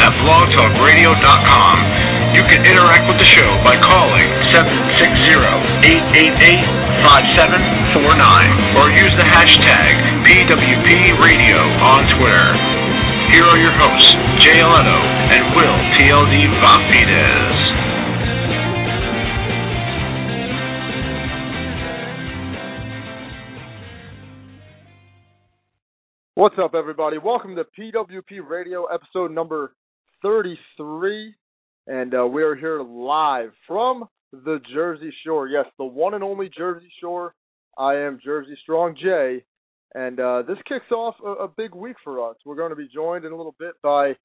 at blogtalkradio.com. You can interact with the show by calling 760-888-5749 or use the hashtag PWPRadio on Twitter. Here are your hosts, Jay Leto and Will TLD Vafides. What's up, everybody? Welcome to PWP Radio, episode number 33, and we are here live from the Jersey Shore. Yes, the one and only Jersey Shore. I am Jersey Strong Jay, and this kicks off a big week for us. We're going to be joined in a little bit by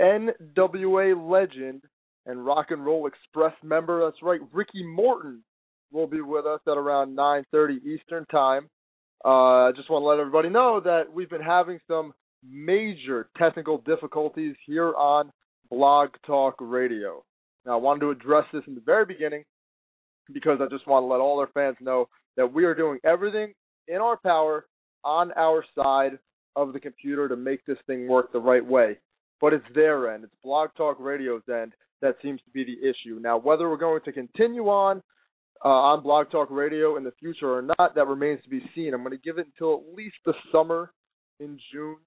NWA legend and Rock and Roll Express member. That's right, Ricky Morton will be with us at around 9:30 Eastern Time. I just want to let everybody know that we've been having some major technical difficulties here on Blog Talk Radio. Now, I wanted to address this in the very beginning because I just want to let all our fans know that we are doing everything in our power on our side of the computer to make this thing work the right way. But it's their end. It's Blog Talk Radio's end that seems to be the issue. Now, whether we're going to continue on Blog Talk Radio in the future or not, that remains to be seen. I'm going to give it until at least the summer in June.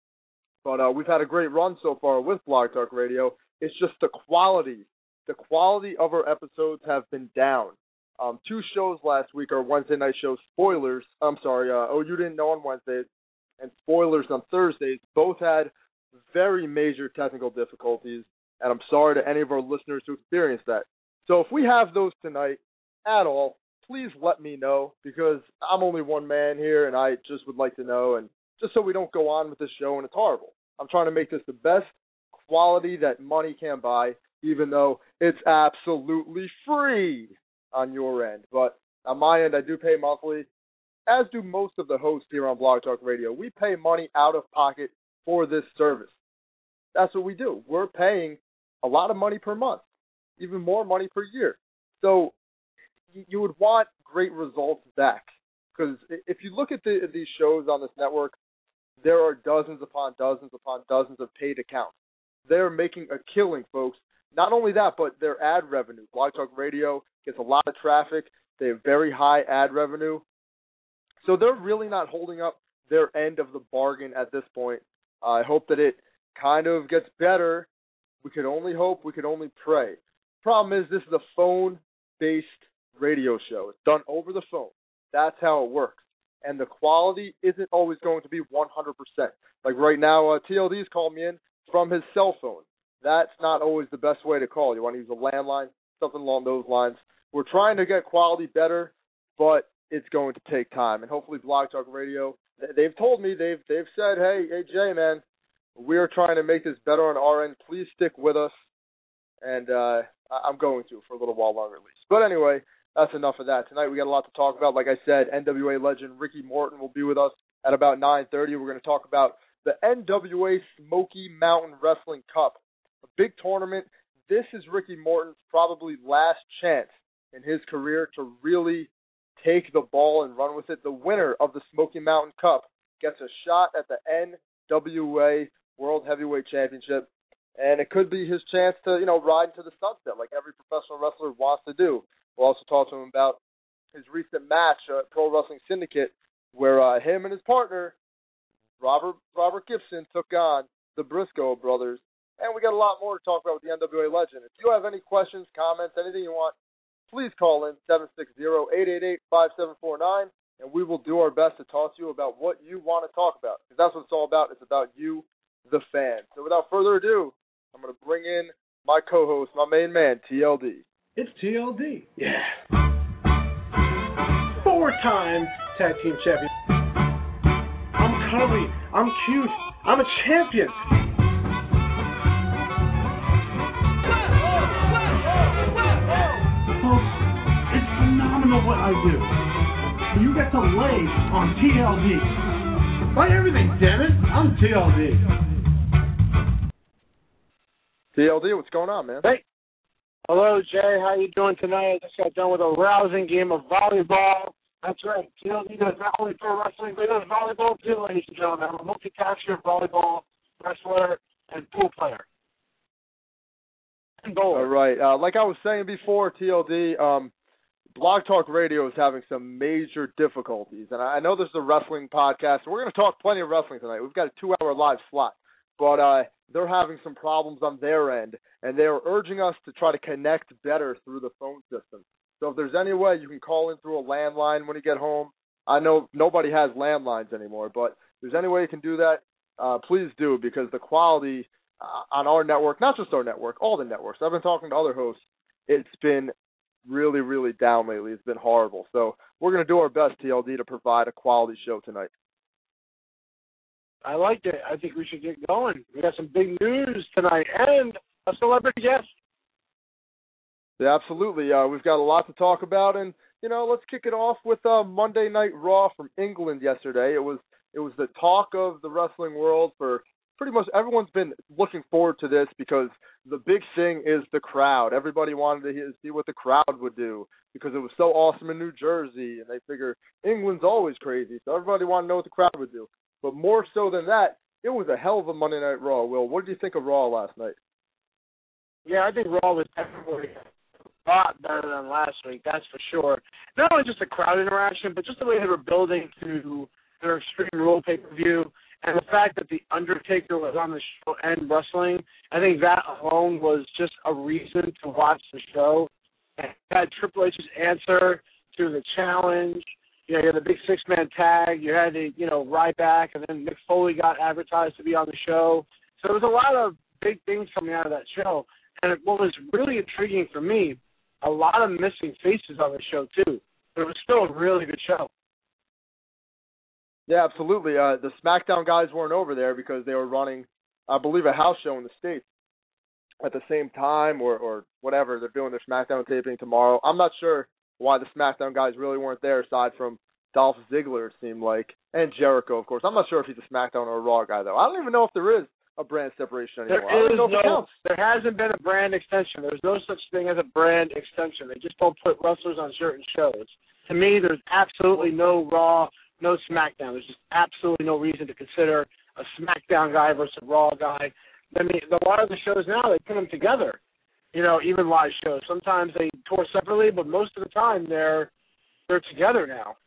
But we've had a great run so far with Blog Talk Radio. It's just the quality of our episodes have been down. 2 shows last week, our Wednesday night show, Spoilers. I'm sorry, Oh You Didn't Know on Wednesdays, and Spoilers on Thursdays. Both had very major technical difficulties, and I'm sorry to any of our listeners who experienced that. So if we have those tonight, at all, please let me know, because I'm only one man here and I just would like to know, and just so we don't go on with this show and it's horrible. I'm trying to make this the best quality that money can buy, even though it's absolutely free on your end. But on my end, I do pay monthly, as do most of the hosts here on Blog Talk Radio. We pay money out of pocket for this service. That's what we do. We're paying a lot of money per month, even more money per year. So you would want great results back, because if you look at these shows on this network, there are dozens upon dozens upon dozens of paid accounts. They're making a killing, folks. Not only that, but their ad revenue. Blog Talk Radio gets a lot of traffic. They have very high ad revenue. So they're really not holding up their end of the bargain at this point. I hope that it kind of gets better. We could only hope. We could only pray. Problem is, this is a phone-based radio show. It's done over the phone. That's how it works. And the quality isn't always going to be 100%. Like right now, TLD's called me in from his cell phone. That's not always the best way to call. You want to use a landline, something along those lines. We're trying to get quality better, but it's going to take time. And hopefully Blog Talk Radio, they've told me, they've said, hey Jay, man, we're trying to make this better on our end. Please stick with us. And I'm going to for a little while longer at least. But anyway, that's enough of that. Tonight we got a lot to talk about. Like I said, NWA legend Ricky Morton will be with us at about 9:30. We're going to talk about the NWA Smoky Mountain Wrestling Cup, a big tournament. This is Ricky Morton's probably last chance in his career to really take the ball and run with it. The winner of the Smoky Mountain Cup gets a shot at the NWA World Heavyweight Championship, and it could be his chance to, ride into the sunset like every professional wrestler wants to do. We'll also talk to him about his recent match at Pro Wrestling Syndicate, where him and his partner, Robert Gibson, took on the Briscoe brothers. And we got a lot more to talk about with the NWA legend. If you have any questions, comments, anything you want, please call in 760-888-5749, and we will do our best to talk to you about what you want to talk about, because that's what it's all about. It's about you, the fan. So without further ado, I'm going to bring in my co-host, my main man, TLD. It's TLD. Yeah. 4-time tag team champion. I'm curly. I'm cute. I'm a champion. Folks, it's phenomenal what I do. You get to lay on TLD. Buy everything, damn it. I'm TLD. TLD, what's going on, man? Hey. Hello, Jay. How you doing tonight? I just got done with a rousing game of volleyball. That's right. TLD does not only pro wrestling, but he does volleyball too, ladies and gentlemen. I'm a multi-tasker, volleyball, wrestler, and pool player. All right. Like I was saying before, TLD, Blog Talk Radio is having some major difficulties. And I know this is a wrestling podcast, so we're going to talk plenty of wrestling tonight. We've got a 2-hour live slot. But they're having some problems on their end, and they're urging us to try to connect better through the phone system. So if there's any way you can call in through a landline when you get home, I know nobody has landlines anymore, but if there's any way you can do that, please do, because the quality on our network, not just our network, all the networks, I've been talking to other hosts, it's been really, really down lately. It's been horrible. So we're going to do our best, TLD, to provide a quality show tonight. I liked it. I think we should get going. We got some big news tonight and a celebrity guest. Yeah, absolutely. We've got a lot to talk about, and let's kick it off with Monday Night Raw from England yesterday. It was the talk of the wrestling world for pretty much everyone's been looking forward to this because the big thing is the crowd. Everybody wanted to see what the crowd would do because it was so awesome in New Jersey, and they figure England's always crazy, so everybody wanted to know what the crowd would do. But more so than that, it was a hell of a Monday Night Raw. Will, what did you think of Raw last night? Yeah, I think Raw was definitely a lot better than last week, that's for sure. Not only just the crowd interaction, but just the way they were building to their Extreme Rule pay-per-view, and the fact that The Undertaker was on the show and wrestling. I think that alone was just a reason to watch the show. And you had Triple H's answer to the challenge. You had the big 6-man tag. You had the, Ryback, and then Mick Foley got advertised to be on the show. So there was a lot of big things coming out of that show. And what was really intriguing for me, a lot of missing faces on the show, too. But it was still a really good show. Yeah, absolutely. The SmackDown guys weren't over there because they were running, I believe, a house show in the States at the same time or whatever. They're doing their SmackDown taping tomorrow. I'm not sure why the SmackDown guys really weren't there aside from Dolph Ziggler, it seemed like, and Jericho, of course. I'm not sure if he's a SmackDown or a Raw guy, though. I don't even know if there is a brand separation anymore. There hasn't been a brand extension. There's no such thing as a brand extension. They just don't put wrestlers on certain shows. To me, there's absolutely no Raw, no SmackDown. There's just absolutely no reason to consider a SmackDown guy versus a Raw guy. I mean, a lot of the shows now, they put them together, even live shows. Sometimes they tour separately, but most of the time they're together now.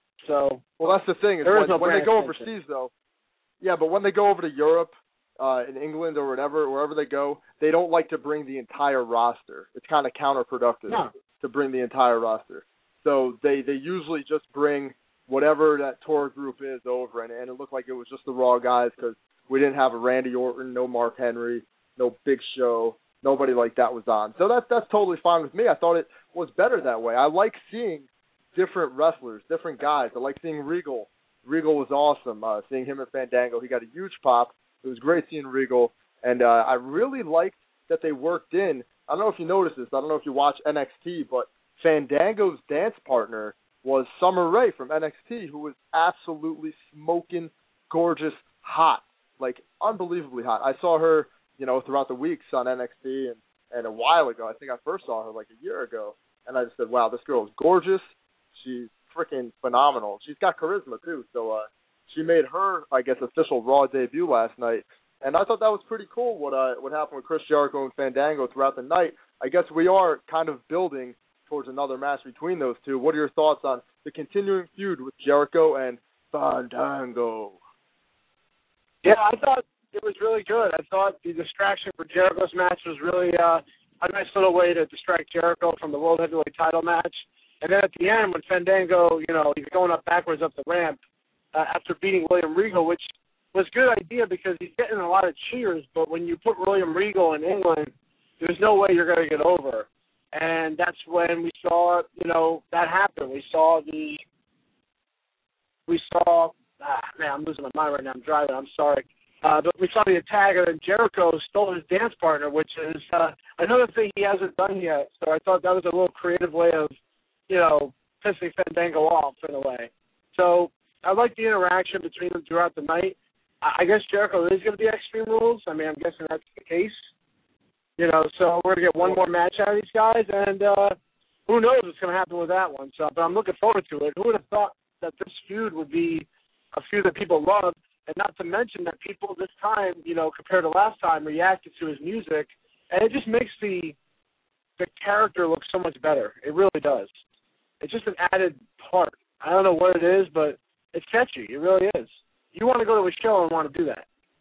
So, well, that's the thing. Is when they go overseas, though, yeah, but when they go over to Europe, in England or wherever they go, they don't like to bring the entire roster. It's kind of counterproductive to bring the entire roster. So they usually just bring whatever that tour group is over, and it looked like it was just the Raw guys because we didn't have a Randy Orton, no Mark Henry, no Big Show, nobody like that was on. So that's totally fine with me. I thought it was better that way. I like seeing different wrestlers, different guys. I like seeing Regal. Regal was awesome. Seeing him at Fandango, he got a huge pop. It was great seeing Regal, and I really liked that they worked in. I don't know if you noticed this. I don't know if you watch NXT, but Fandango's dance partner was Summer Rae from NXT, who was absolutely smoking gorgeous, hot, like unbelievably hot. I saw her, throughout the weeks on NXT and a while ago. I think I first saw her like a year ago, and I just said, wow, this girl is gorgeous. She's freaking phenomenal. She's got charisma too, so she made her, I guess, official Raw debut last night, and I thought that was pretty cool. What happened with Chris Jericho and Fandango throughout the night. I guess we are kind of building towards another match between those two. What are your thoughts on the continuing feud with Jericho and Fandango? Yeah, I thought it was really good. I thought the distraction for Jericho's match was really a nice little way to distract Jericho from the World Heavyweight title match. And then at the end, when Fandango, he's going up backwards up the ramp after beating William Regal, which was a good idea because he's getting a lot of cheers, but when you put William Regal in England, there's no way you're going to get over. And that's when we saw, that happen. I'm losing my mind right now. I'm driving. I'm sorry. But we saw the attack, and Jericho stole his dance partner, which is another thing he hasn't done yet. So I thought that was a little creative way of, pissing Fandango off in a way. So I like the interaction between them throughout the night. I guess Jericho is going to be Extreme Rules. I mean, I'm guessing that's the case. So we're going to get one more match out of these guys, and who knows what's going to happen with that one. So, but I'm looking forward to it. Who would have thought that this feud would be a feud that people love, and not to mention that people this time, compared to last time, reacted to his music And it just makes the character look so much better. It really does. It's just an added part. I don't know what it is, but it's catchy. It really is. You want to go to a show and want to do that.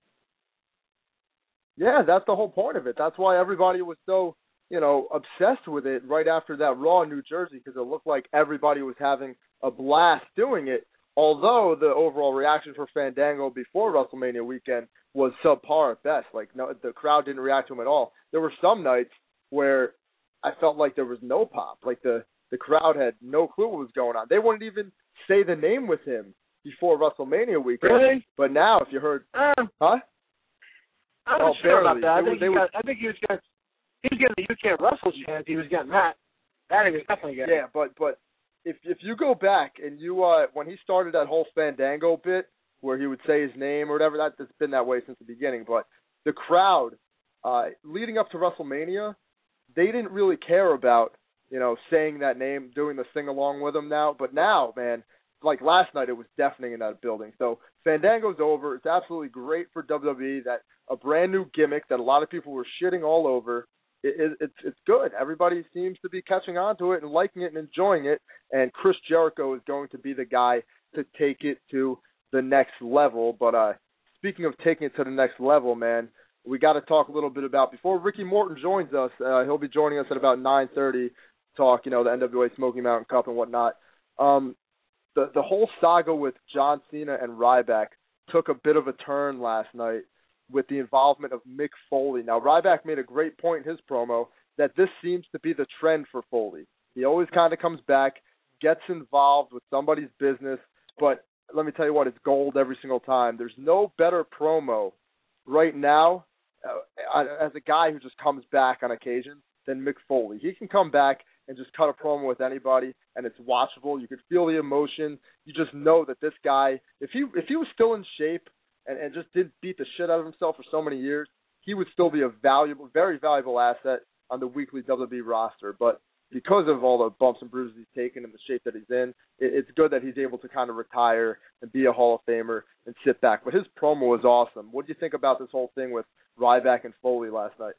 Yeah, that's the whole point of it. That's why everybody was so, obsessed with it right after that Raw in New Jersey, because it looked like everybody was having a blast doing it, although the overall reaction for Fandango before WrestleMania weekend was subpar at best. Like, no, the crowd didn't react to him at all. There were some nights where I felt like there was no pop. Like, the crowd had no clue what was going on. They wouldn't even say the name with him before WrestleMania weekend. Really? But now, if you heard, huh? I'm not sure about that. I think he was getting the "You Can't Wrestle" chant. He was getting that. That he was definitely getting. Yeah, but if you go back and you when he started that whole Fandango bit where he would say his name or whatever, that's been that way since the beginning. But the crowd leading up to WrestleMania, they didn't really care about saying that name, doing the sing along with him now. But now, man, like last night, it was deafening in that building. So Fandango's over. It's absolutely great for WWE that a brand new gimmick that a lot of people were shitting all over. It's good. Everybody seems to be catching on to it and liking it and enjoying it. And Chris Jericho is going to be the guy to take it to the next level. But speaking of taking it to the next level, man, we got to talk a little bit about, before Ricky Morton joins us, he'll be joining us at about 9:30, talk, the NWA Smoky Mountain Cup and whatnot. The whole saga with John Cena and Ryback took a bit of a turn last night with the involvement of Mick Foley. Now, Ryback made a great point in his promo that this seems to be the trend for Foley. He always kind of comes back, gets involved with somebody's business, but let me tell you what, it's gold every single time. There's no better promo right now as a guy who just comes back on occasion than Mick Foley. He can come back and just cut a promo with anybody, and it's watchable. You could feel the emotion. You just know that this guy, if he was still in shape and just didn't beat the shit out of himself for so many years, he would still be a valuable, very valuable asset on the weekly WWE roster. But because of all the bumps and bruises he's taken and the shape that he's in, it's good that he's able to kind of retire and be a Hall of Famer and sit back. But his promo was awesome. What do you think about this whole thing with Ryback and Foley last night?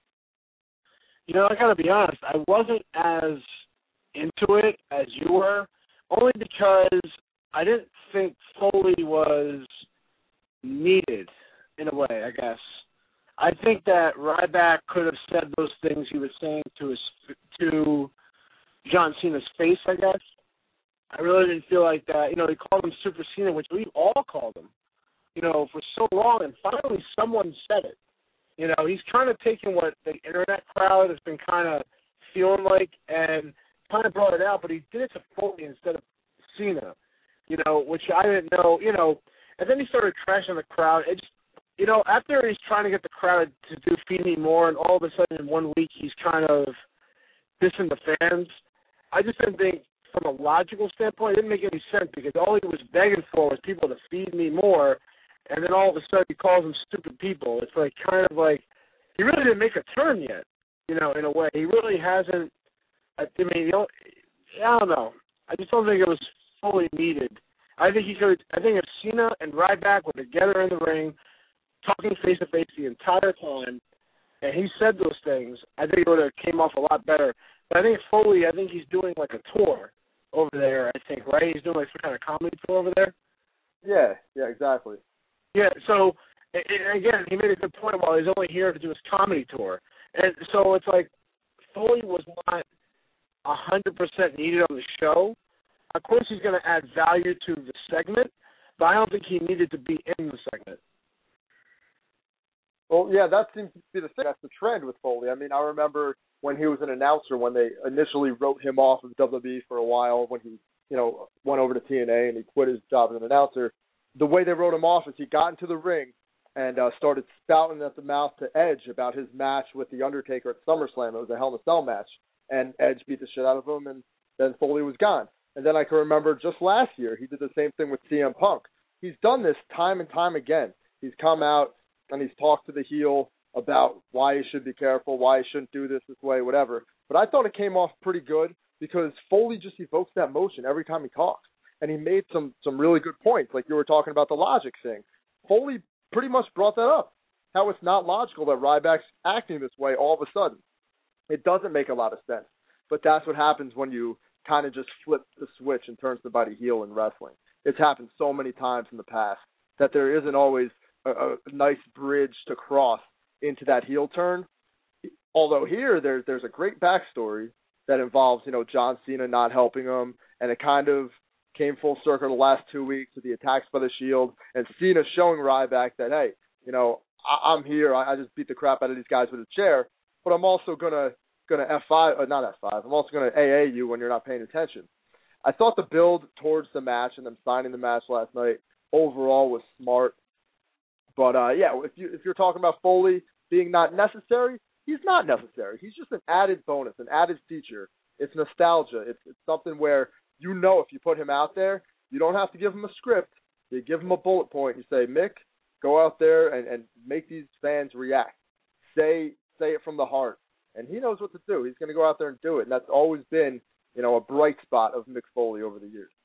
I got to be honest, I wasn't as into it as you were, only because I didn't think Foley was needed in a way, I guess. I think that Ryback could have said those things he was saying to John Cena's face, I guess. I really didn't feel like that. They called him Super Cena, which we all called him, for so long, and finally someone said it. He's kind of taken what the internet crowd has been kind of feeling like and kind of brought it out, but he did it to Foley instead of Cena, which I didn't know, and then he started trashing the crowd. It just, after he's trying to get the crowd to do Feed Me More, and all of a sudden in 1 week he's kind of dissing the fans, I just didn't think, from a logical standpoint, it didn't make any sense, because all he was begging for was people to feed me more, and then all of a sudden he calls them stupid people. It's like kind of like he really didn't make a turn yet, in a way. He really hasn't. I don't know. I just don't think it was fully needed. I think if Cena and Ryback were together in the ring, talking face to face the entire time, and he said those things, I think it would have came off a lot better. But I think Foley, he's doing like a tour over there. I think, right? He's doing like some kind of comedy tour over there. Yeah, exactly. Yeah, so, again, he made a good point while he's only here to do his comedy tour. And so it's like Foley was not 100% needed on the show. Of course he's going to add value to the segment, but I don't think he needed to be in the segment. Well, yeah, that seems to be the thing. That's the trend with Foley. I remember when he was an announcer, when they initially wrote him off of WWE for a while, when he, went over to TNA and he quit his job as an announcer. The way they wrote him off is he got into the ring and started spouting at the mouth to Edge about his match with The Undertaker at SummerSlam. It was a Hell in a Cell match, and Edge beat the shit out of him, and then Foley was gone. And then I can remember just last year, he did the same thing with CM Punk. He's done this time and time again. He's come out and he's talked to the heel about why he should be careful, why he shouldn't do this way, whatever. But I thought it came off pretty good because Foley just evokes that emotion every time he talks. And he made some really good points, like you were talking about the logic thing. Foley pretty much brought that up. how it's not logical that Ryback's acting this way all of a sudden. It doesn't make a lot of sense. But that's what happens when you kind of just flip the switch and turn somebody heel in wrestling. It's happened so many times in the past that there isn't always a nice bridge to cross into that heel turn. Although here there's a great backstory that involves, John Cena not helping him, and it kind of came full circle the last 2 weeks with the attacks by the Shield, and Cena showing Ryback that, hey, I'm here. I just beat the crap out of these guys with a chair, but I'm also gonna F5, not F5. I'm also gonna AA you when you're not paying attention. I thought the build towards the match and them signing the match last night overall was smart, but if you're talking about Foley being not necessary, he's not necessary. He's just an added bonus, an added feature. It's nostalgia. It's something where if you put him out there, you don't have to give him a script. You give him a bullet point. You say, Mick, go out there and make these fans react. Say it from the heart. And he knows what to do. He's going to go out there and do it. And that's always been, a bright spot of Mick Foley over the years.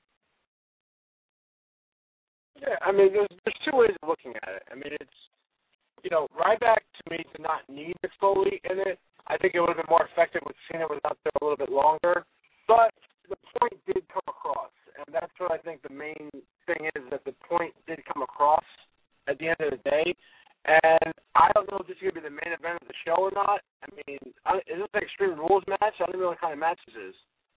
Yeah, I mean, there's two ways of looking at it. I mean, it's, Ryback, to me, did not need Mick Foley in it. I think it would have been more effective if Cena was out there a little bit longer. But the point did come across. And that's what I think the main thing is, that the point did come across at the end of the day. And I don't know if this is going to be the main event of the show or not. I mean, is this an Extreme Rules match? I don't know what kind of match this is.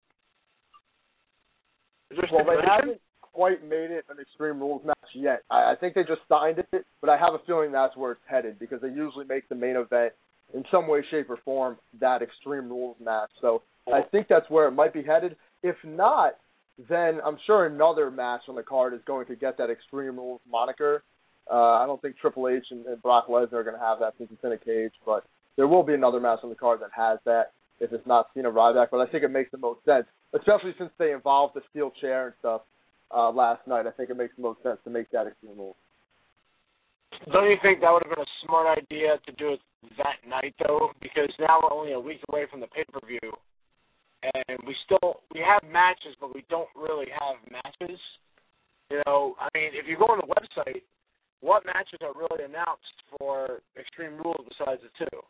Is there well, they haven't quite made it an Extreme Rules match yet. I think they just signed it, but I have a feeling that's where it's headed, because they usually make the main event in some way, shape, or form that Extreme Rules match. So I think that's where it might be headed. If not, then I'm sure another match on the card is going to get that Extreme Rules moniker. I don't think Triple H and Brock Lesnar are going to have that since it's in a cage, but there will be another match on the card that has that if it's not Cena Ryback. But I think it makes the most sense, especially since they involved the steel chair and stuff last night. I think it makes the most sense to make that Extreme Rules. Don't you think that would have been a smart idea to do it that night, though? Because now we're only a week away from the pay-per-view, and we have matches, but we don't really have matches. I mean, if you go on the website, what matches are really announced for Extreme Rules besides the two?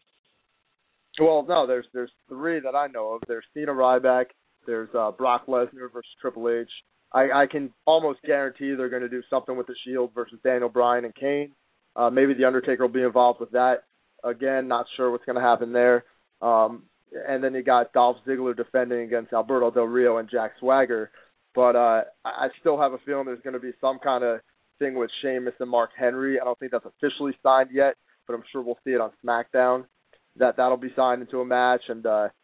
Well, no, there's three that I know of. There's Cena Ryback, there's Brock Lesnar versus Triple H. I can almost guarantee they're going to do something with the Shield versus Daniel Bryan and Kane. Maybe The Undertaker will be involved with that. Again, not sure what's going to happen there. And then you got Dolph Ziggler defending against Alberto Del Rio and Jack Swagger. But I still have a feeling there's going to be some kind of thing with Sheamus and Mark Henry. I don't think that's officially signed yet, but I'm sure we'll see it on SmackDown. That'll be signed into a match. And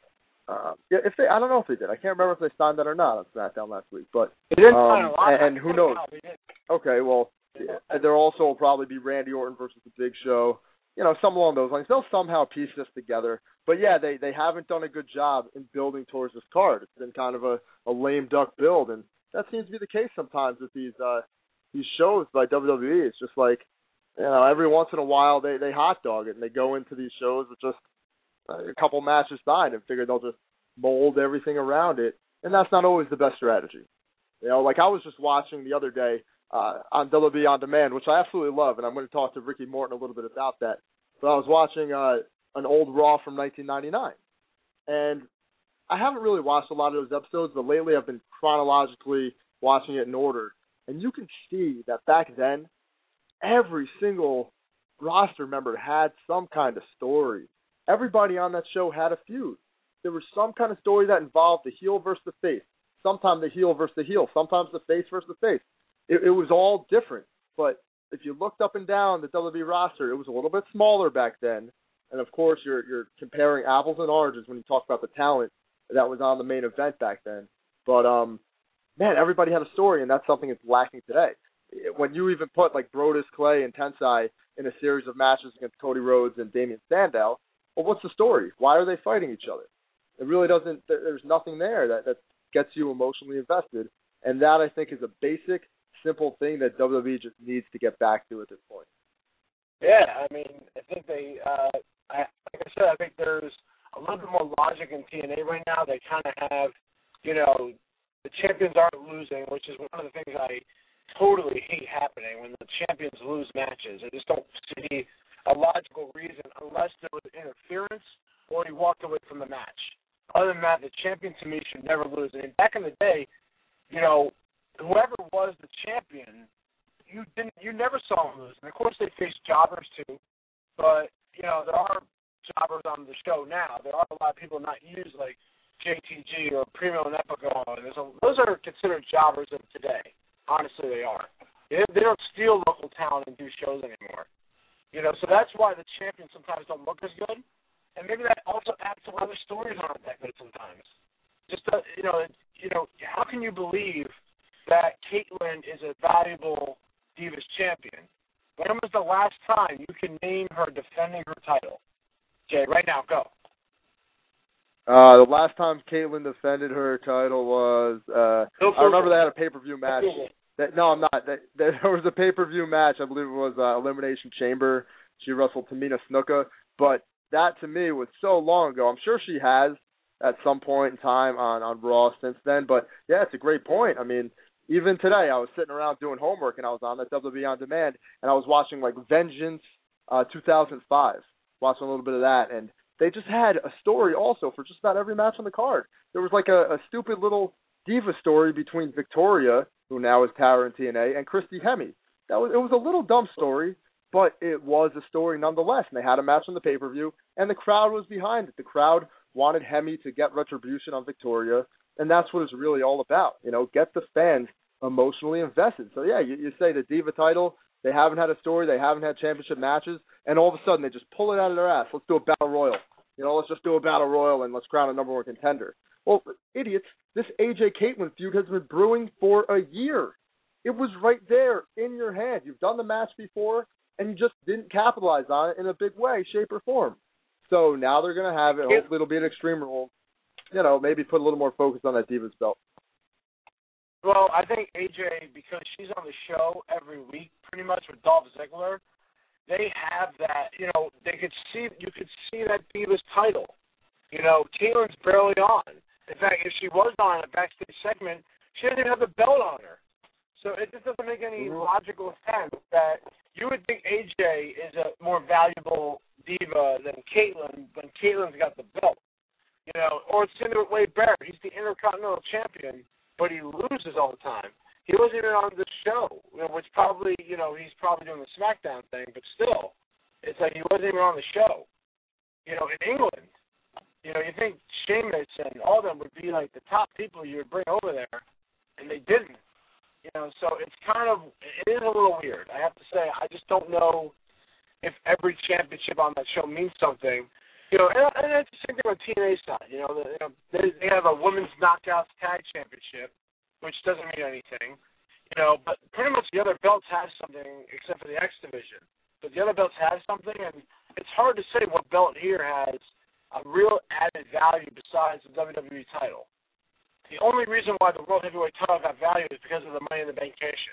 I don't know if they did. I can't remember if they signed that or not on SmackDown last week. But they didn't sign a lot. And who knows? Okay, well, there also will probably be Randy Orton versus The Big Show. Some along those lines. They'll somehow piece this together. But yeah, they haven't done a good job in building towards this card. It's been kind of a lame duck build, and that seems to be the case sometimes with these shows by WWE. It's just like, every once in a while they hot dog it and they go into these shows with just a couple matches signed and figure they'll just mold everything around it, and that's not always the best strategy. Like I was just watching the other day on WWE On Demand, which I absolutely love, and I'm going to talk to Ricky Morton a little bit about that. But I was watching an old Raw from 1999, and I haven't really watched a lot of those episodes, but lately I've been chronologically watching it in order. And you can see that back then, every single roster member had some kind of story. Everybody on that show had a feud. There was some kind of story that involved the heel versus the face. Sometimes the heel versus the heel. Sometimes the face versus the face. It was all different. But if you looked up and down the WWE roster, it was a little bit smaller back then. And, of course, you're comparing apples and oranges when you talk about the talent that was on the main event back then. But, man, everybody had a story, and that's something that's lacking today. When you even put, like, Brodus Clay and Tensai in a series of matches against Cody Rhodes and Damian Sandow, well, what's the story? Why are they fighting each other? It really doesn't – there's nothing there that gets you emotionally invested. And that, I think, is a basic, simple thing that WWE just needs to get back to at this point. Yeah, I mean, I think they like I said, I think there's a little bit more logic in TNA right now. They kind of have, the champions aren't losing, which is one of the things I totally hate happening when the champions lose matches. I just don't see a logical reason unless there was interference or he walked away from the match. Other than that, the champion to me should never lose. And back in the day, you know, whoever was the champion, you never saw him lose. And of course they faced jobbers too, but you know, there are jobbers on the show now. There are a lot of people not used like JTG or Primo and Epico. Those are considered jobbers of today. Honestly, they are. They don't steal local talent and do shows anymore. You know, so that's why the champions sometimes don't look as good. And maybe that also adds to why the stories aren't that good sometimes. Just, you know, how can you believe that Caitlyn is a valuable Divas champion? When was the last time you can name her defending her title? Jay, right now, go. The last time Caitlyn defended her title was, I remember they had a pay-per-view match. No, I'm not. There was a pay-per-view match. I believe it was Elimination Chamber. She wrestled Tamina Snuka. But that, to me, was so long ago. I'm sure she has at some point in time on Raw since then. But, yeah, it's a great point. I mean, even today, I was sitting around doing homework, and I was on that WWE On Demand, and I was watching, like, Vengeance 2005, watching a little bit of that. And they just had a story also for just about every match on the card. There was, like, a stupid little diva story between Victoria, who now is Tara in TNA, and Christy Hemme. It was a little dumb story, but it was a story nonetheless. And they had a match on the pay-per-view, and the crowd was behind it. The crowd wanted Hemme to get retribution on Victoria, and that's what it's really all about. You know, get the fans emotionally invested. So, yeah, you say the diva title, they haven't had a story, they haven't had championship matches, and all of a sudden they just pull it out of their ass. Let's do a battle royal. You know, let's just do a battle royal and let's crown a number one contender. Well, idiots, this AJ Caitlyn feud has been brewing for a year. It was right there in your hand. You've done the match before, and you just didn't capitalize on it in a big way, shape, or form. So now they're going to have it. Hopefully it'll be an Extreme Rules. You know, maybe put a little more focus on that Divas belt. Well, I think AJ, because she's on the show every week pretty much with Dolph Ziggler, they have that, you know, you could see that Divas title. You know, Caitlyn's barely on. In fact, if she was on a backstage segment, she doesn't even have the belt on her. So it just doesn't make any logical sense that you would think AJ is a more valuable diva than Caitlyn when Caitlyn's got the belt. You know, or it's similar with Wade Barrett. He's the Intercontinental Champion, but he loses all the time. He wasn't even on the show, you know, which probably, you know, he's probably doing the SmackDown thing, but still, it's like he wasn't even on the show. You know, in England, you know, you think Sheamus and all of them would be like the top people you would bring over there, and they didn't. You know, so it is a little weird. I have to say, I just don't know if every championship on that show means something. You know, and it's the same thing with TNA's side. You know, they have a women's knockouts tag championship, which doesn't mean anything. You know, but pretty much the other belts have something except for the X division. But the other belts have something, and it's hard to say what belt here has a real added value besides the WWE title. The only reason why the World Heavyweight title got value is because of the Money in the Bank cash-in.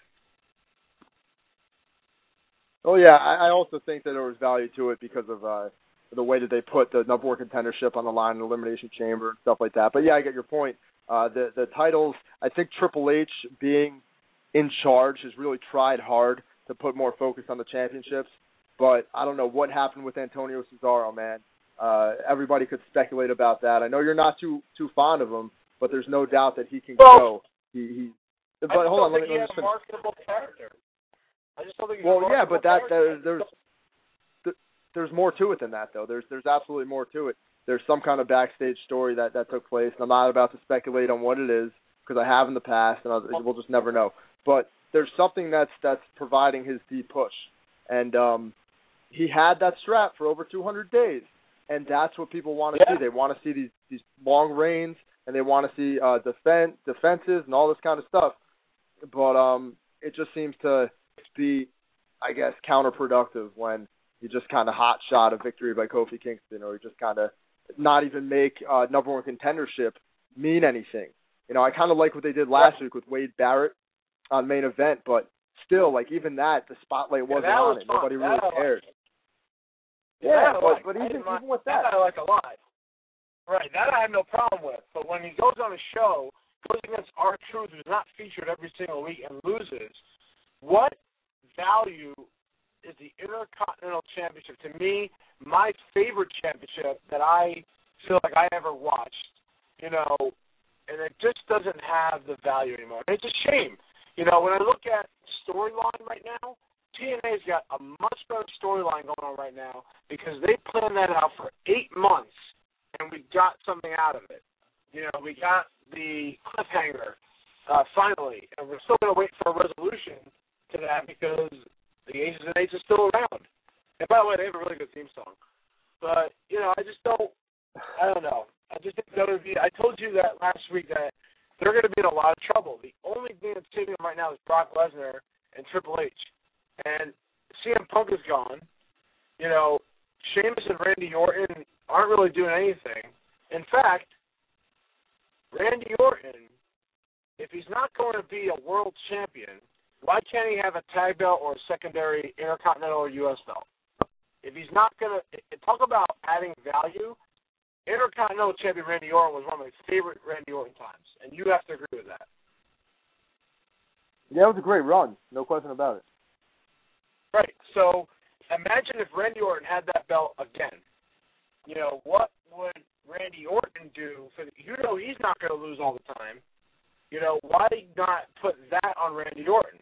Oh, yeah, I also think that there was value to it because of the way that they put the number one contendership on the line in the Elimination Chamber and stuff like that. But, yeah, I get your point. The titles, I think Triple H being in charge has really tried hard to put more focus on the championships. But I don't know what happened with Antonio Cesaro, man. Everybody could speculate about that. I know you're not too fond of him, but there's no doubt that he can go. But hold on, let me just finish. Marketable character. I just don't think he's there's more to it than that, though. There's absolutely more to it. There's some kind of backstage story that took place, and I'm not about to speculate on what it is because I have in the past, and we'll just never know. But there's something that's providing his deep push, and he had that strap for over 200 days, and that's what people want to see. They want to see these long reigns, and they want to see defenses and all this kind of stuff. But it just seems to be, I guess, counterproductive when you just kind of hot shot a victory by Kofi Kingston, or you just kind of not even make number one contendership mean anything. You know, I kind of like what they did last week with Wade Barrett on main event, but still, like, even that, the spotlight wasn't on it. Nobody really cared. Yeah, but even with that I like a lot. Right, that I have no problem with. But when he goes on a show, goes against R-Truth, who's not featured every single week, and loses, what value is the Intercontinental Championship, to me, my favorite championship that I feel like I ever watched, you know, and it just doesn't have the value anymore. And it's a shame. You know, when I look at storyline right now, TNA's got a much better storyline going on right now because they planned that out for 8 months, and we got something out of it. You know, we got the cliffhanger finally, and we're still going to wait for a resolution to that because the Aces and Eights are still around. And by the way, they have a really good theme song. But, you know, I don't know. I just think WWE, I told you that last week that they're going to be in a lot of trouble. The only thing that's saving them right now is Brock Lesnar and Triple H. And CM Punk is gone. You know, Sheamus and Randy Orton aren't really doing anything. In fact, Randy Orton, if he's not going to be a world champion, why can't he have a tag belt or a secondary Intercontinental or U.S. belt? If he's not going to talk about adding value, Intercontinental Champion Randy Orton was one of my favorite Randy Orton times, and you have to agree with that. Yeah, it was a great run, no question about it. Right. So imagine if Randy Orton had that belt again. You know, what would Randy Orton do? You know he's not going to lose all the time. You know, why not put that on Randy Orton?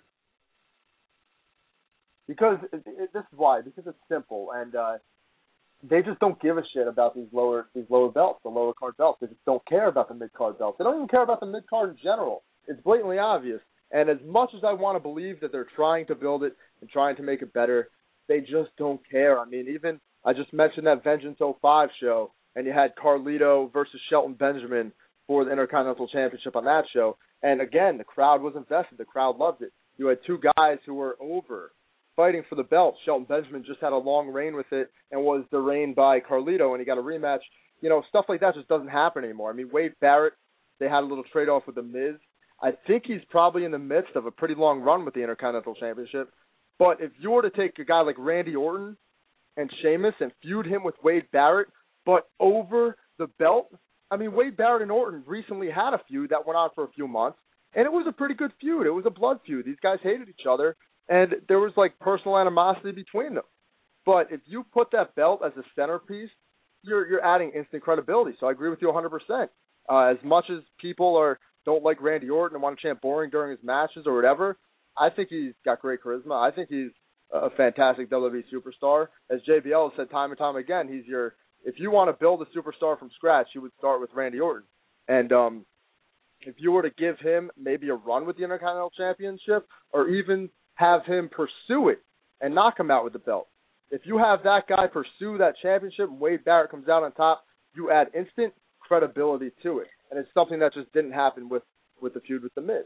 Because this is why. Because it's simple, and they just don't give a shit about these lower belts, the lower card belts. They just don't care about the mid card belts. They don't even care about the mid card in general. It's blatantly obvious. And as much as I want to believe that they're trying to build it and trying to make it better, they just don't care. I mean, even I just mentioned that Vengeance 05 show, and you had Carlito versus Shelton Benjamin for the Intercontinental Championship on that show. And again, the crowd was invested. The crowd loved it. You had two guys who were over fighting for the belt. Shelton Benjamin just had a long reign with it and was deranged by Carlito, and he got a rematch. You know, stuff like that just doesn't happen anymore. I mean, Wade Barrett, they had a little trade-off with The Miz. I think he's probably in the midst of a pretty long run with the Intercontinental Championship. But if you were to take a guy like Randy Orton and Sheamus and feud him with Wade Barrett, but over the belt, I mean, Wade Barrett and Orton recently had a feud that went on for a few months, and it was a pretty good feud. It was a blood feud. These guys hated each other, and there was, like, personal animosity between them. But if you put that belt as a centerpiece, you're adding instant credibility. So I agree with you 100%. As much as people don't like Randy Orton and want to chant boring during his matches or whatever, I think he's got great charisma. I think he's a fantastic WWE superstar. As JBL has said time and time again, if you want to build a superstar from scratch, you would start with Randy Orton. And if you were to give him maybe a run with the Intercontinental Championship or even have him pursue it and knock him out with the belt, if you have that guy pursue that championship and Wade Barrett comes out on top, you add instant credibility to it. And it's something that just didn't happen with the feud with The Miz.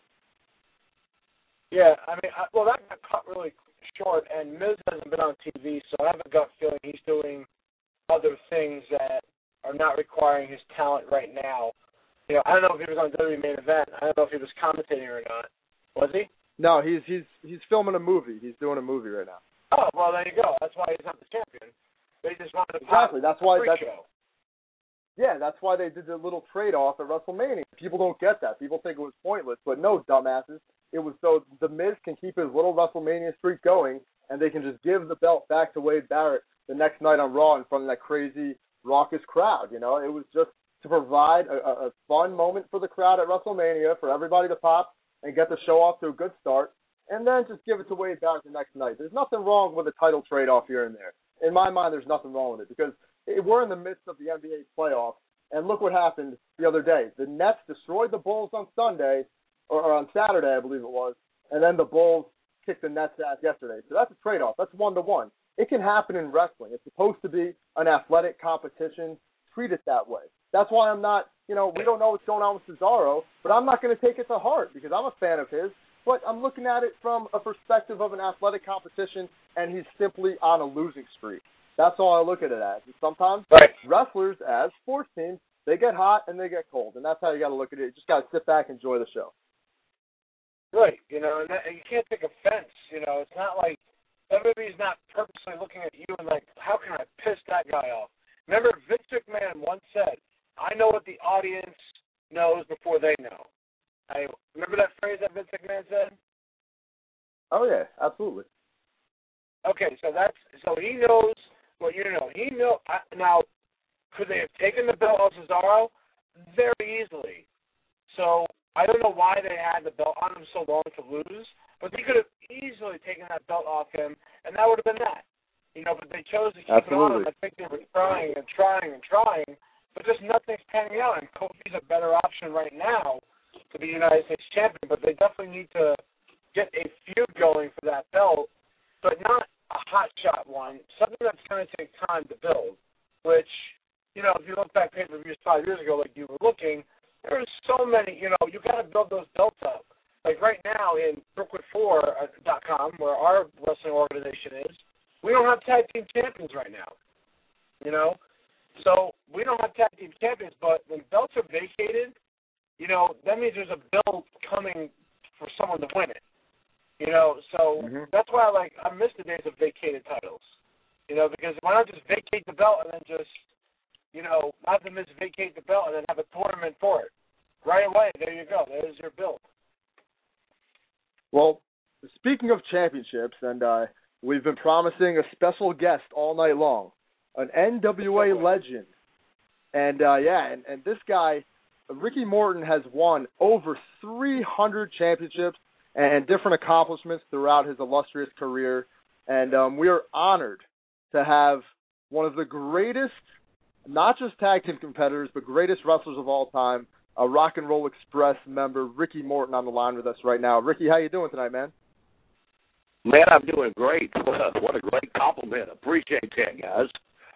Yeah, I mean, that got cut really short, and Miz hasn't been on TV, so I have a gut feeling he's doing other things that are not requiring his talent right now. You know, I don't know if he was on WWE Main Event. I don't know if he was commentating or not. Was he? No, he's filming a movie. He's doing a movie right now. Oh, well, there you go. That's why he's not the champion. They just wanted to exactly. That's why show. Yeah, that's why they did the little trade-off at WrestleMania. People don't get that. People think it was pointless, but no, dumbasses. It was so The Miz can keep his little WrestleMania streak going, and they can just give the belt back to Wade Barrett the next night on Raw in front of that crazy, raucous crowd. You know, it was just to provide a fun moment for the crowd at WrestleMania, for everybody to pop and get the show off to a good start, and then just give it to Wade Barrett the next night. There's nothing wrong with a title trade-off here and there. In my mind, there's nothing wrong with it because we're in the midst of the NBA playoffs, and look what happened the other day. The Nets destroyed the Bulls on Sunday, or on Saturday, I believe it was, and then the Bulls kicked the Nets' ass yesterday. So that's a trade-off. That's 1-to-1. It can happen in wrestling. It's supposed to be an athletic competition. Treat it that way. That's why I'm not, we don't know what's going on with Cesaro, but I'm not going to take it to heart because I'm a fan of his. But I'm looking at it from a perspective of an athletic competition, and he's simply on a losing streak. That's all I look at it as. And sometimes wrestlers, as sports teams, they get hot and they get cold, and that's how you got to look at it. You just got to sit back and enjoy the show. Right, and you can't take offense. It's not like WWE's not purposely looking at you and like, how can I piss that guy off? Remember, Vince McMahon once said, I know what the audience knows before they know. Remember that phrase that Vince McMahon said? Oh, yeah, absolutely. Okay, so he knows what you know. Now, could they have taken the belt off Cesaro? Very easily. So I don't know why they had the belt on him so long to lose, but they could have easily taken that belt off him, and that would have been that. But they chose to keep it on him. I think they were trying, but just nothing's panning out, and Kofi's a better option right now to be United States champion, but they definitely need to get a feud going for that belt, but not a hot shot one, something that's going to take time to build, which, if you look back pay-per-views 5 years ago like you were looking, there's so many, you got to build those belts up. Like right now in Brookwood4.com, where our wrestling organization is, we don't have tag team champions right now, So we don't have tag team champions, but when belts are vacated, that means there's a build coming for someone to win it. So that's why I miss the days of vacated titles. Because why not just vacate the belt and then just, not to miss vacate the belt and then have a tournament for it. Right away, there you go. There's your build. Well, speaking of championships, and we've been promising a special guest all night long, an NWA legend. And, and this guy, Ricky Morton, has won over 300 championships and different accomplishments throughout his illustrious career. And we are honored to have one of the greatest, not just tag team competitors, but greatest wrestlers of all time, a Rock and Roll Express member, Ricky Morton, on the line with us right now. Ricky, how you doing tonight, man? Man, I'm doing great. What a great compliment. Appreciate that, guys.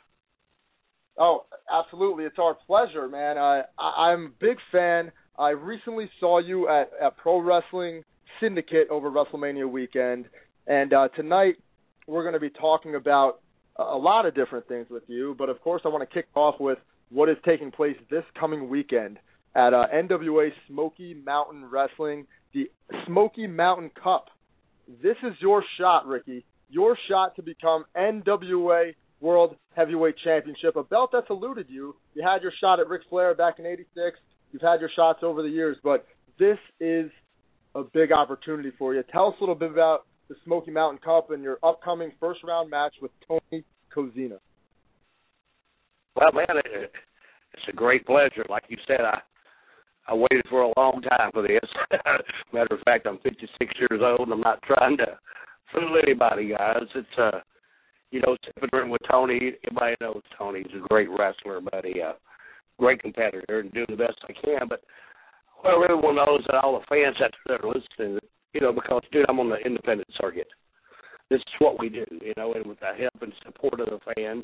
Oh, absolutely. It's our pleasure, man. I'm a big fan. I recently saw you at Pro Wrestling Syndicate over WrestleMania weekend, and tonight we're going to be talking about a lot of different things with you, but of course I want to kick off with what is taking place this coming weekend at NWA Smoky Mountain Wrestling, the Smoky Mountain Cup. This is your shot, Ricky, your shot to become NWA World Heavyweight Championship, a belt that's eluded you. You had your shot at Ric Flair back in '86. You've had your shots over the years, but this is a big opportunity for you. Tell us a little bit about the Smoky Mountain Cup and your upcoming first-round match with Tony Kozina. Well, man, it's a great pleasure. Like you said, I waited for a long time for this. Matter of fact, I'm 56 years old, and I'm not trying to fool anybody, guys. It's, stepping in with Tony. Everybody knows Tony's a great wrestler, but a great competitor and doing the best I can. But well, everyone knows that all the fans out there are listening, because, dude, I'm on the independent circuit. This is what we do, and with the help and support of the fans.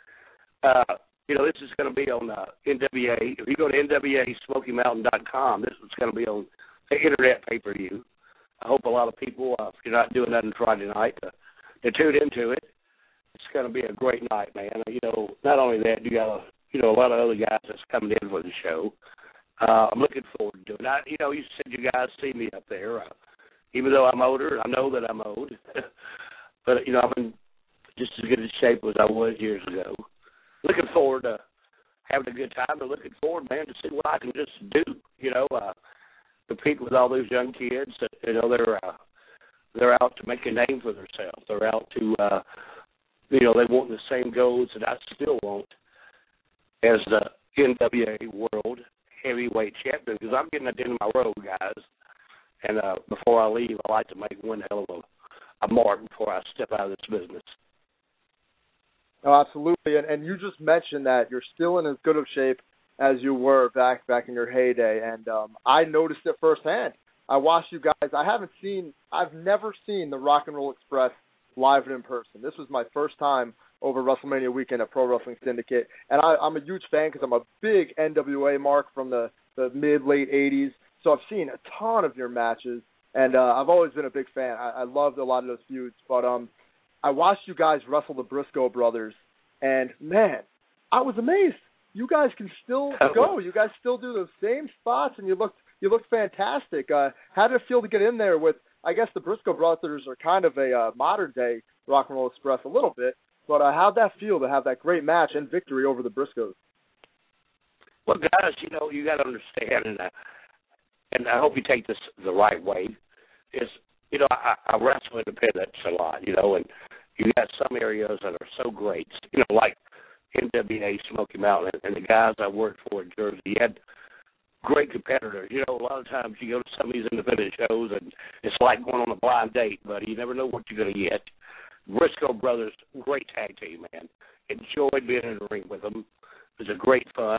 This is going to be on NWA. If you go to NWASmokyMountain.com, this is going to be on the internet pay-per-view. I hope a lot of people, if you're not doing nothing Friday night, to tune into it. It's going to be a great night, man. Not only that, you got a lot of other guys that's coming in for the show. I'm looking forward to doing it. You said you guys see me up there. Even though I'm older, I know that I'm old. But, I'm in just as good a shape as I was years ago. Looking forward to having a good time and looking forward, man, to see what I can just do, compete with all those young kids that, they're out to make a name for themselves. They're out to, they want the same goals that I still want as the NWA World Heavyweight Champion, because I'm getting at the end of my road, guys. And before I leave, I like to make one hell of a mark before I step out of this business. Oh, absolutely. And you just mentioned that you're still in as good of shape as you were back in your heyday. And I noticed it firsthand. I watched you guys. I've never seen the Rock and Roll Express live and in person. This was my first time over WrestleMania weekend at Pro Wrestling Syndicate. And I'm a huge fan because I'm a big NWA mark from the mid-late 80s. So I've seen a ton of your matches, and I've always been a big fan. I loved a lot of those feuds. But I watched you guys wrestle the Briscoe brothers, and, man, I was amazed. You guys can still go. You guys still do those same spots, and you looked fantastic. How did it feel to get in there with, I guess the Briscoe brothers are kind of a modern-day Rock and Roll Express a little bit, but how'd that feel to have that great match and victory over the Briscoes? Well, guys, you got to understand, and I hope you take this the right way, is, I wrestle independence a lot, and you got some areas that are so great, like NWA, Smoky Mountain, and the guys I worked for in Jersey. You had great competitors. A lot of times you go to some of these independent shows, and it's like going on a blind date, buddy. You never know what you're going to get. Briscoe Brothers, great tag team, man. Enjoyed being in the ring with them. It was a great fun,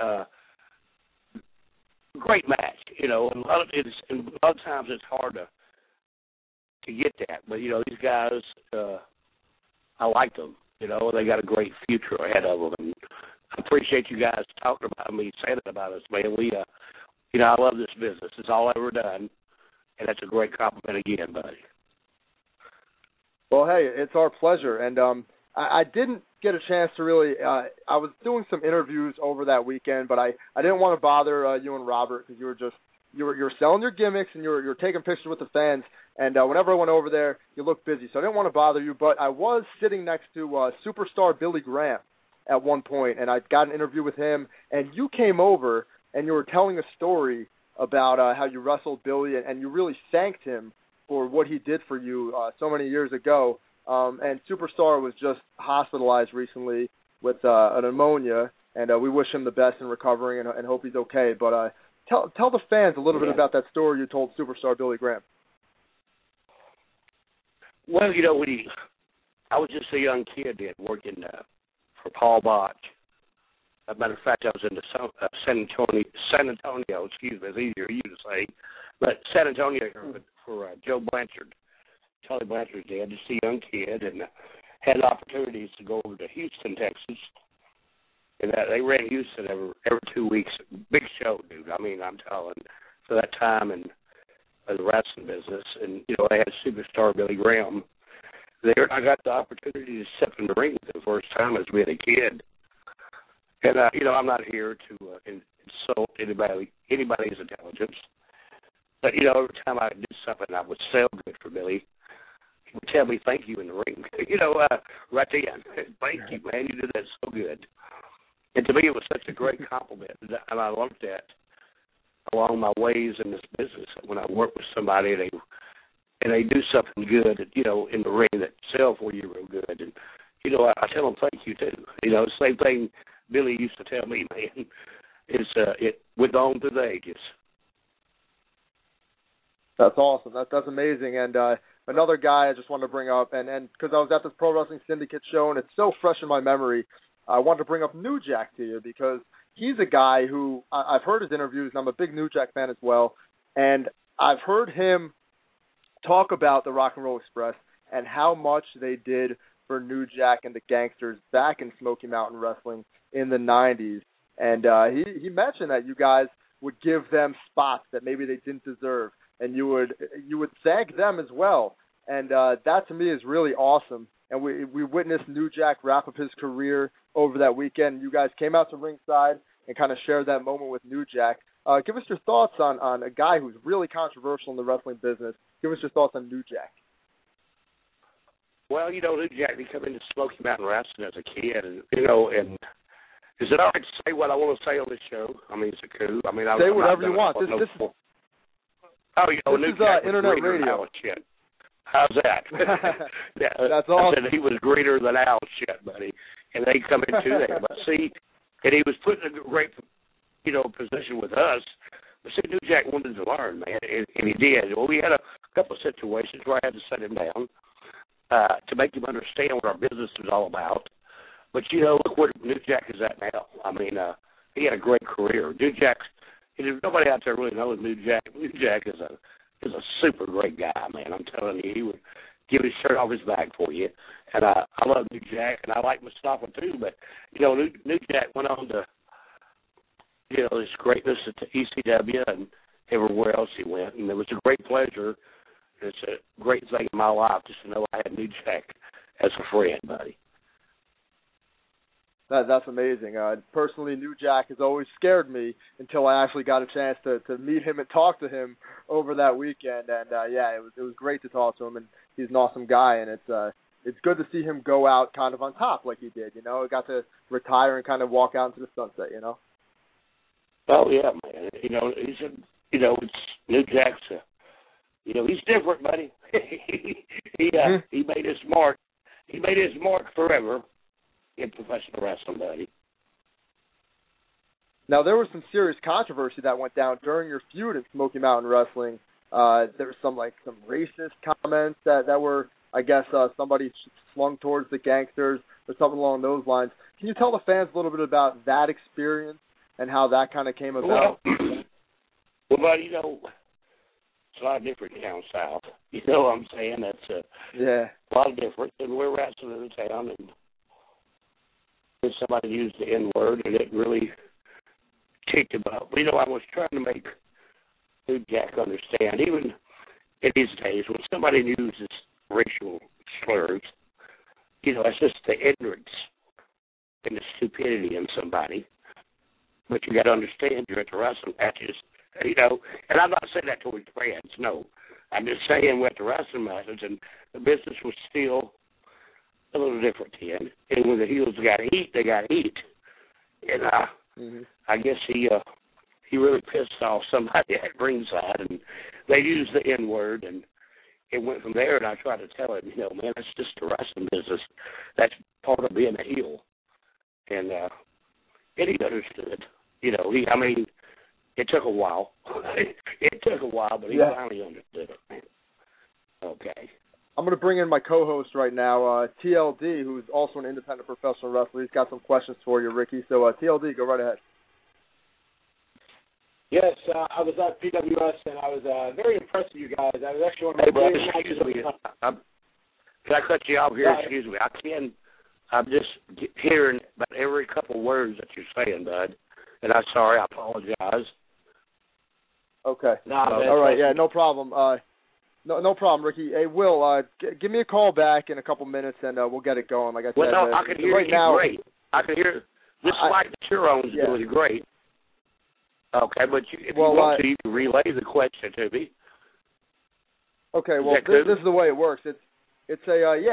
great match, and a lot of times it's hard to get that. But, these guys, I like them, they got a great future ahead of them. And I appreciate you guys talking about me, saying about us, man. I love this business. It's all I've ever done, and that's a great compliment again, buddy. Well, hey, it's our pleasure. And I didn't get a chance to really I was doing some interviews over that weekend, but I didn't want to bother you and Robert because you were selling your gimmicks and you're taking pictures with the fans. And whenever I went over there, you looked busy. So I didn't want to bother you, but I was sitting next to superstar Billy Graham at one point, and I got an interview with him. And you came over and you were telling a story about how you wrestled Billy, and you really thanked him for what he did for you so many years ago. And Superstar was just hospitalized recently with a pneumonia, and we wish him the best in recovering and hope he's okay. But tell the fans a little bit about that story you told Superstar Billy Graham. Well, I was just a young kid working for Paul Botch. As a matter of fact, I was in San Antonio, excuse me, it's easier for you to say, but San Antonio for Joe Blanchard. Charlie Blanchard's dad, just a young kid, and had opportunities to go over to Houston, Texas. And they ran Houston every 2 weeks. Big show, dude. I mean, I'm telling, for that time in the wrestling business. And, they had Superstar Billy Graham there. I got the opportunity to step in the ring for the first time as being a kid. And, I'm not here to insult anybody's intelligence. But, every time I did something, I would sell good for Billy. He would tell me thank you in the ring, right then. Thank you, man. You did that so good. And to me, it was such a great compliment. And I loved that along my ways in this business. When I work with somebody and they do something good, in the ring that sell for you real good. And, I tell them thank you, too. Same thing Billy used to tell me, man. It went on through the ages. That's awesome. That's amazing. And another guy I just wanted to bring up, and because I was at this Pro Wrestling Syndicate show, and it's so fresh in my memory, I wanted to bring up New Jack to you because he's a guy who I've heard his interviews, and I'm a big New Jack fan as well. And I've heard him talk about the Rock and Roll Express and how much they did for New Jack and the Gangsters back in Smoky Mountain Wrestling in the 90s. And he mentioned that you guys would give them spots that maybe they didn't deserve, and you would thank them as well. And that to me is really awesome. And we witnessed New Jack wrap up his career over that weekend. You guys came out to ringside and kind of shared that moment with New Jack. Give us your thoughts on a guy who's really controversial in the wrestling business. Give us your thoughts on New Jack. Well, New Jack, he come into Smoky Mountain Wrestling as a kid, and is it all right to say what I want to say on this show? I mean, it's a coup. I mean, say whatever you want. This is New Jack internet radio. Shit. How's that? Yeah, that's awesome. I said he was greener than Al shit, buddy. And they come into there. But see, and he was put in a great, position with us. But see, New Jack wanted to learn, man, and he did. Well, we had a couple of situations where I had to set him down to make him understand what our business was all about. But, look where New Jack is at now. I mean, he had a great career. New Jack, nobody out there really knows New Jack. New Jack is a super great guy, man. I'm telling you, he would give his shirt off his back for you. And I love New Jack, and I like Mustafa too. But, New Jack went on to, his greatness at the ECW and everywhere else he went. And it was a great pleasure. It's a great thing in my life just to know I had New Jack as a friend, buddy. That's amazing. Personally, New Jack has always scared me until I actually got a chance to meet him and talk to him over that weekend. And it was great to talk to him, and he's an awesome guy. And it's good to see him go out kind of on top like he did. He got to retire and kind of walk out into the sunset. Oh yeah, man. It's New Jack's. He's different, buddy. He made us smart. he made his mark forever in professional wrestling, buddy. Now, there was some serious controversy that went down during your feud in Smoky Mountain Wrestling. There was some racist comments that were, I guess, somebody slung towards the Gangsters or something along those lines. Can you tell the fans a little bit about that experience and how that kind of came about? Well, buddy, you know, it's a lot different down south. You know what I'm saying? That's a lot different. And we're wrestling in the town, and somebody used the N-word, and it really kicked him up. You know, I was trying to make New Jack understand, even in these days, when somebody uses racial slurs, you know, it's just the ignorance and the stupidity in somebody. But you got to understand, you're at the wrestling matches, you know, and I'm not saying that towards fans, no. I'm just saying we're at the wrestling matches, and the business was still a little different then. And when the heels got heat, they got heat. And I guess he really pissed off somebody at ringside, and they used the N-word, and it went from there. And I tried to tell him, you know, man, it's just the wrestling business. That's part of being a heel. And he understood. You know, it took a while. It took a while, but he finally understood it, man. Okay. I'm going to bring in my co-host right now, TLD, who's also an independent professional wrestler. He's got some questions for you, Ricky. So, TLD, go right ahead. Yes, I was at PWS, and I was very impressed with you guys. I was actually one of my favorite matches. Excuse me. Can I cut you off here? Excuse me. I'm just hearing about every couple words that you're saying, bud. And I'm sorry. I apologize. Okay. All right. Yeah, no problem. No problem, Ricky. Hey, Will, give me a call back in a couple minutes, and we'll get it going. Like I said, well, no, I can hear right you now, great. I can hear this mic that you're on is doing great. Okay, but if you want to, you can relay the question to me. Okay, well, this is the way it works. It's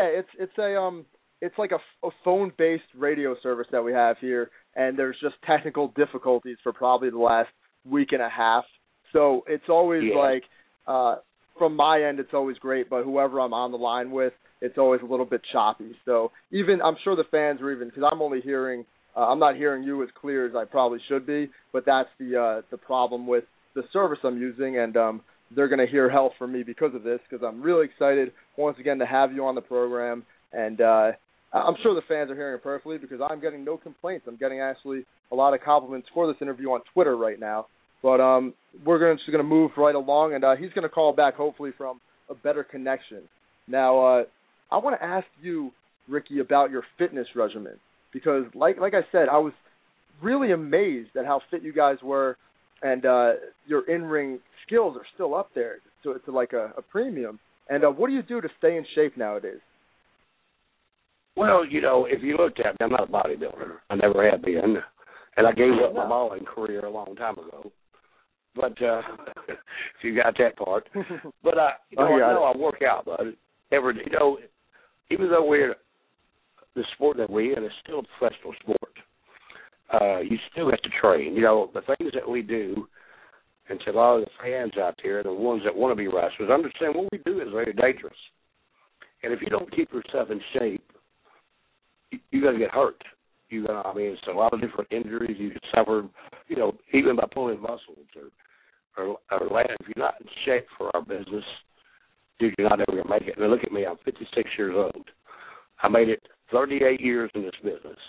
like a phone-based radio service that we have here, and there's just technical difficulties for probably the last week and a half. So it's always from my end, it's always great, but whoever I'm on the line with, it's always a little bit choppy. So even, I'm sure the fans are even, because I'm only hearing, I'm not hearing you as clear as I probably should be, but that's the problem with the service I'm using, and they're going to hear hell from me because of this, because I'm really excited, once again, to have you on the program, and I'm sure the fans are hearing it perfectly, because I'm getting no complaints. I'm getting actually a lot of compliments for this interview on Twitter right now. But we're just going to move right along, and he's going to call back hopefully from a better connection. Now, I want to ask you, Ricky, about your fitness regimen, because like I said, I was really amazed at how fit you guys were, and your in-ring skills are still up there to like a premium. And what do you do to stay in shape nowadays? Well, you know, if you looked at me, I'm not a bodybuilder. I never have been, and I gave up my bowling career a long time ago. But if you got that part, but I work out, bud. Every day, you know, even though we're the sport that we're in, it's still a professional sport. You still have to train. You know, the things that we do, and to a lot of the fans out there, the ones that want to be wrestlers, understand what we do is very dangerous. And if you don't keep yourself in shape, you're going to get hurt. It's a lot of different injuries you can suffer, you know, even by pulling muscles or land. If you're not in shape for our business, dude, you're not ever going to make it. And look at me, I'm 56 years old. I made it 38 years in this business.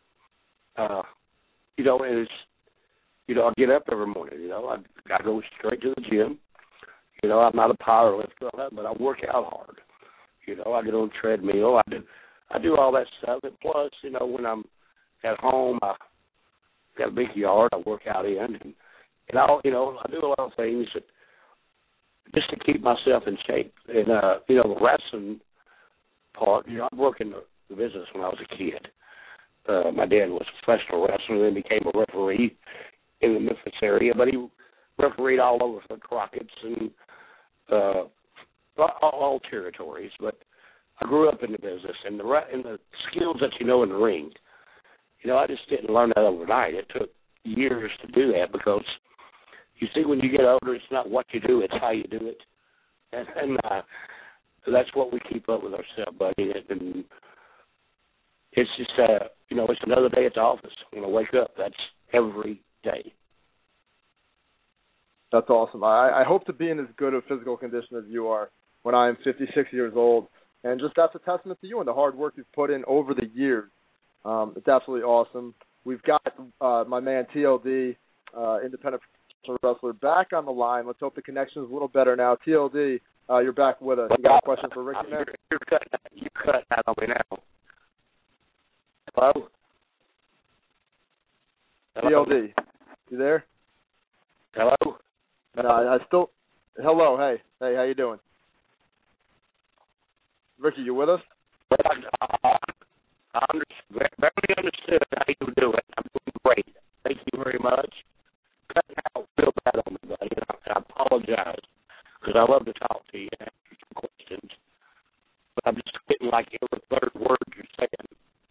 You know, and it's, you know, I get up every morning, you know, I go straight to the gym. You know, I'm not a power lifter, but I work out hard. You know, I get on the treadmill. I do all that stuff. And plus, you know, when I'm at home, I got a big yard I work out in, and I do a lot of things just to keep myself in shape. And you know, the wrestling part, you know, I worked in the business when I was a kid. My dad was a professional wrestler, then became a referee in the Memphis area, but he refereed all over for Crockett's and all territories. But I grew up in the business, and the skills that you know in the ring. You know, I just didn't learn that overnight. It took years to do that because, you see, when you get older, it's not what you do, it's how you do it. And that's what we keep up with ourselves, buddy. And it's just, it's another day at the office. When I wake up, that's every day. That's awesome. I hope to be in as good a physical condition as you are when I am 56 years old. And just that's a testament to you and the hard work you've put in over the years. It's absolutely awesome. We've got my man TLD, independent professional wrestler, back on the line. Let's hope the connection is a little better now. TLD, you're back with us. You got a question for Ricky, man? You cut that on me now. Hello? TLD, you there? Hello? No, I still. Hello, hey, how you doing? Ricky, you with us? I barely understood how you were doing. I'm doing great. Thank you very much. Cutting out real bad on me, buddy. I apologize because I love to talk to you and answer some questions, but I'm just getting like every third word you're saying.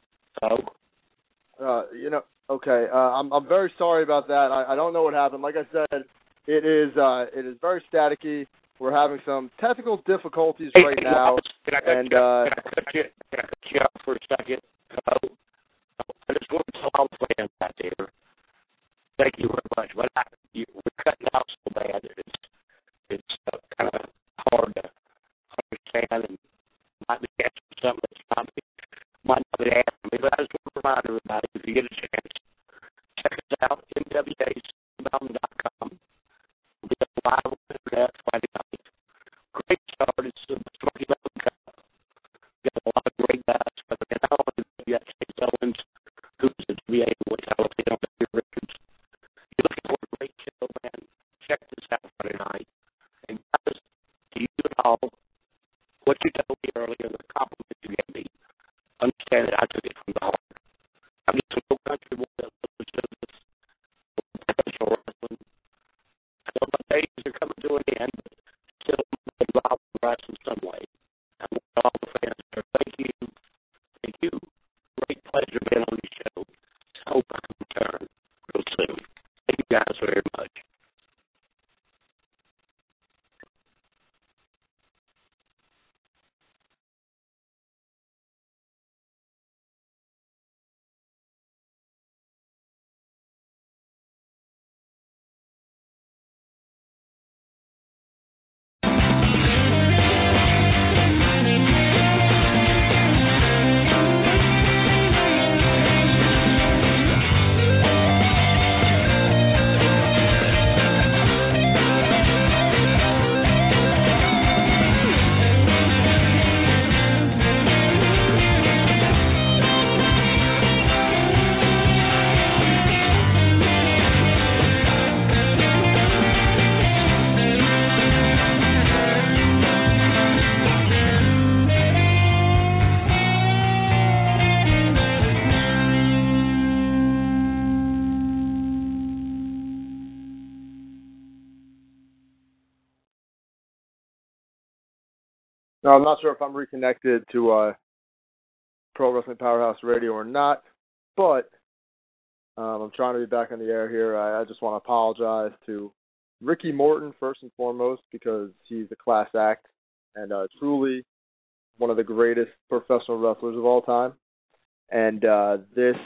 So. Okay. I'm very sorry about that. I don't know what happened. Like I said, it is very staticky. We're having some technical difficulties right now. Can I cut you out for a second? Hello? I just want to tell all the fans out there, thank you very much. But we're cutting out so bad. It's kind of hard to understand and might be asking something that's might not be asking me. But I just want to remind everybody, if you get a chance, check us out, MWASmountain.com. We'll be live on the internet Friday night. Great start. It's the Smoky Mountain Cup. We've got a lot of great guys coming in. Not only do we got Chase Owens, who's the WA Mortality on the Richards. You're looking for a great show, man. Check this out Friday night. And guys, to you and all, what you told me earlier, the compliment you gave me, understand that I took it from the heart. I'm just a little country boy that loves business, professional wrestling. I know my days are coming to an end, but still I'm involved in wrestling some way. I want all the fans there. Thank you. Thank you. Great pleasure being on your show. Hope I can return real soon. Thank you guys very much. No, I'm not sure if I'm reconnected to Pro Wrestling Powerhouse Radio or not, but I'm trying to be back on the air here. I just want to apologize to Ricky Morton first and foremost because he's a class act and truly one of the greatest professional wrestlers of all time. And this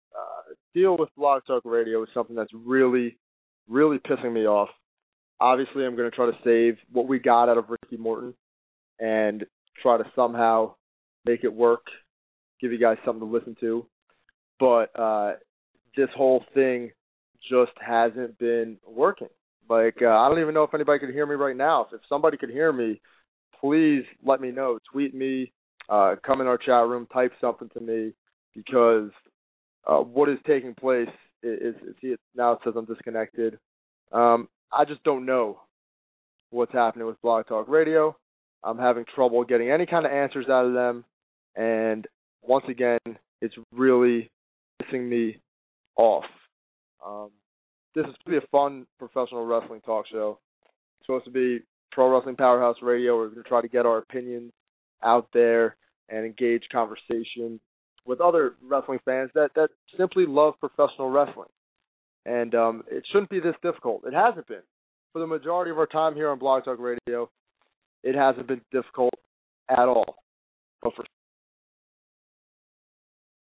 deal with Blog Talk Radio is something that's really, really pissing me off. Obviously, I'm going to try to save what we got out of Ricky Morton and try to somehow make it work, give you guys something to listen to. But this whole thing just hasn't been working. Like, I don't even know if anybody could hear me right now. If somebody could hear me, please let me know. Tweet me, come in our chat room, type something to me, because what is taking place is now it says I'm disconnected. I just don't know what's happening with Blog Talk Radio. I'm having trouble getting any kind of answers out of them. And once again, it's really pissing me off. This is supposed to be a fun professional wrestling talk show. It's supposed to be Pro Wrestling Powerhouse Radio. We're going to try to get our opinions out there and engage conversation with other wrestling fans that simply love professional wrestling. And it shouldn't be this difficult. It hasn't been. For the majority of our time here on Blog Talk Radio, it hasn't been difficult at all. But for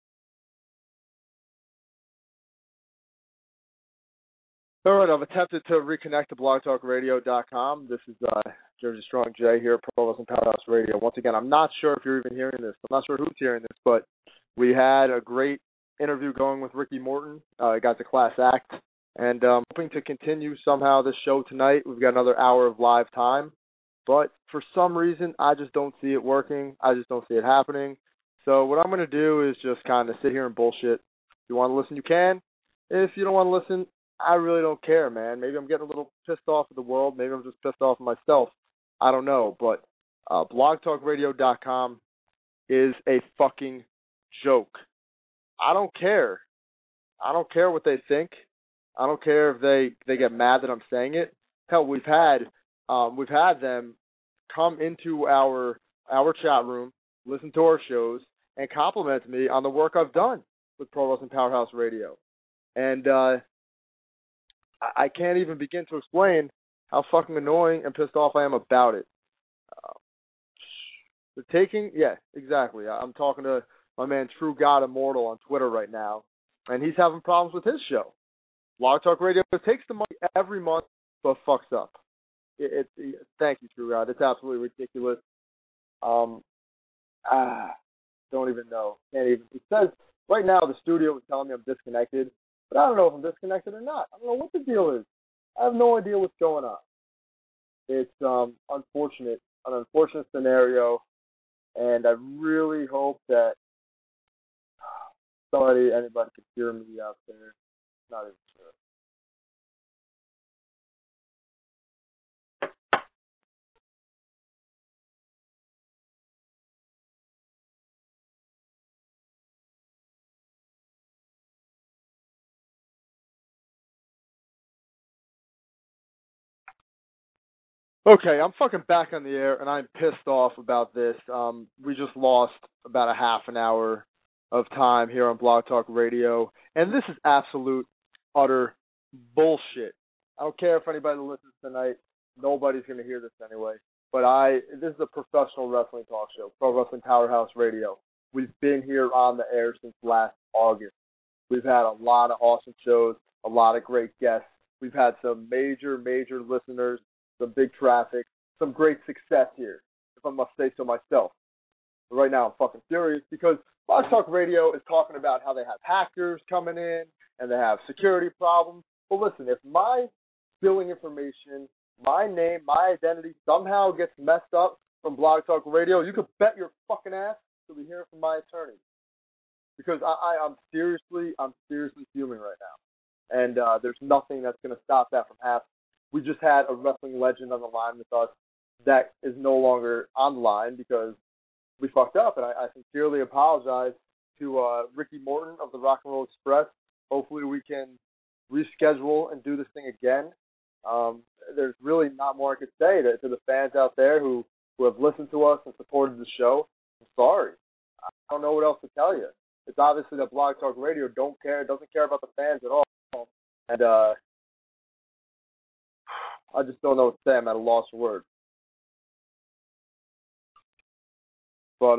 All right, I've attempted to reconnect to blogtalkradio.com. This is Jersey Strong Jay here, Pro Wrestling Powerhouse Radio. Once again, I'm not sure if you're even hearing this. I'm not sure who's hearing this, but we had a great interview going with Ricky Morton. It got to class act, and I'm hoping to continue somehow this show tonight. We've got another hour of live time, but for some reason, I just don't see it working. I just don't see it happening. So what I'm going to do is just kind of sit here and bullshit. If you want to listen, you can. If you don't want to listen, I really don't care, man. Maybe I'm getting a little pissed off at the world. Maybe I'm just pissed off at myself. I don't know. But blogtalkradio.com is a fucking joke. I don't care. I don't care what they think. I don't care if they get mad that I'm saying it. Hell, we've had them come into our chat room, listen to our shows, and compliment me on the work I've done with Pro Wrestling Powerhouse Radio. And I can't even begin to explain how fucking annoying and pissed off I am about it. The taking, yeah, exactly. I'm talking to my man True God Immortal on Twitter right now, and he's having problems with his show. Blog Talk Radio takes the money every month, but fucks up. Thank you, True God. It's absolutely ridiculous. Don't even know. Can't even. It says right now the studio is telling me I'm disconnected. But I don't know if I'm disconnected or not. I don't know what the deal is. I have no idea what's going on. It's an unfortunate scenario, and I really hope that anybody can hear me out there. Not even sure. Okay, I'm fucking back on the air, and I'm pissed off about this. We just lost about a half an hour of time here on Blog Talk Radio, and this is absolute, utter bullshit. I don't care if anybody listens tonight. Nobody's going to hear this anyway. But this is a professional wrestling talk show, Pro Wrestling Powerhouse Radio. We've been here on the air since last August. We've had a lot of awesome shows, a lot of great guests. We've had some major listeners, some big traffic, some great success here, if I must say so myself. But right now I'm fucking furious because Blog Talk Radio is talking about how they have hackers coming in and they have security problems. Well, listen, if my billing information, my name, my identity somehow gets messed up from Blog Talk Radio, you could bet your fucking ass you'll be hearing from my attorney. Because I'm seriously fuming right now. And there's nothing that's going to stop that from happening. We just had a wrestling legend on the line with us that is no longer on the line because we fucked up. And I sincerely apologize to Ricky Morton of the Rock and Roll Express. Hopefully we can reschedule and do this thing again. There's really not more I could say to the fans out there who have listened to us and supported the show. I'm sorry. I don't know what else to tell you. It's obviously that Blog Talk Radio doesn't care about the fans at all. And I just don't know what to say. I'm at a loss for words. But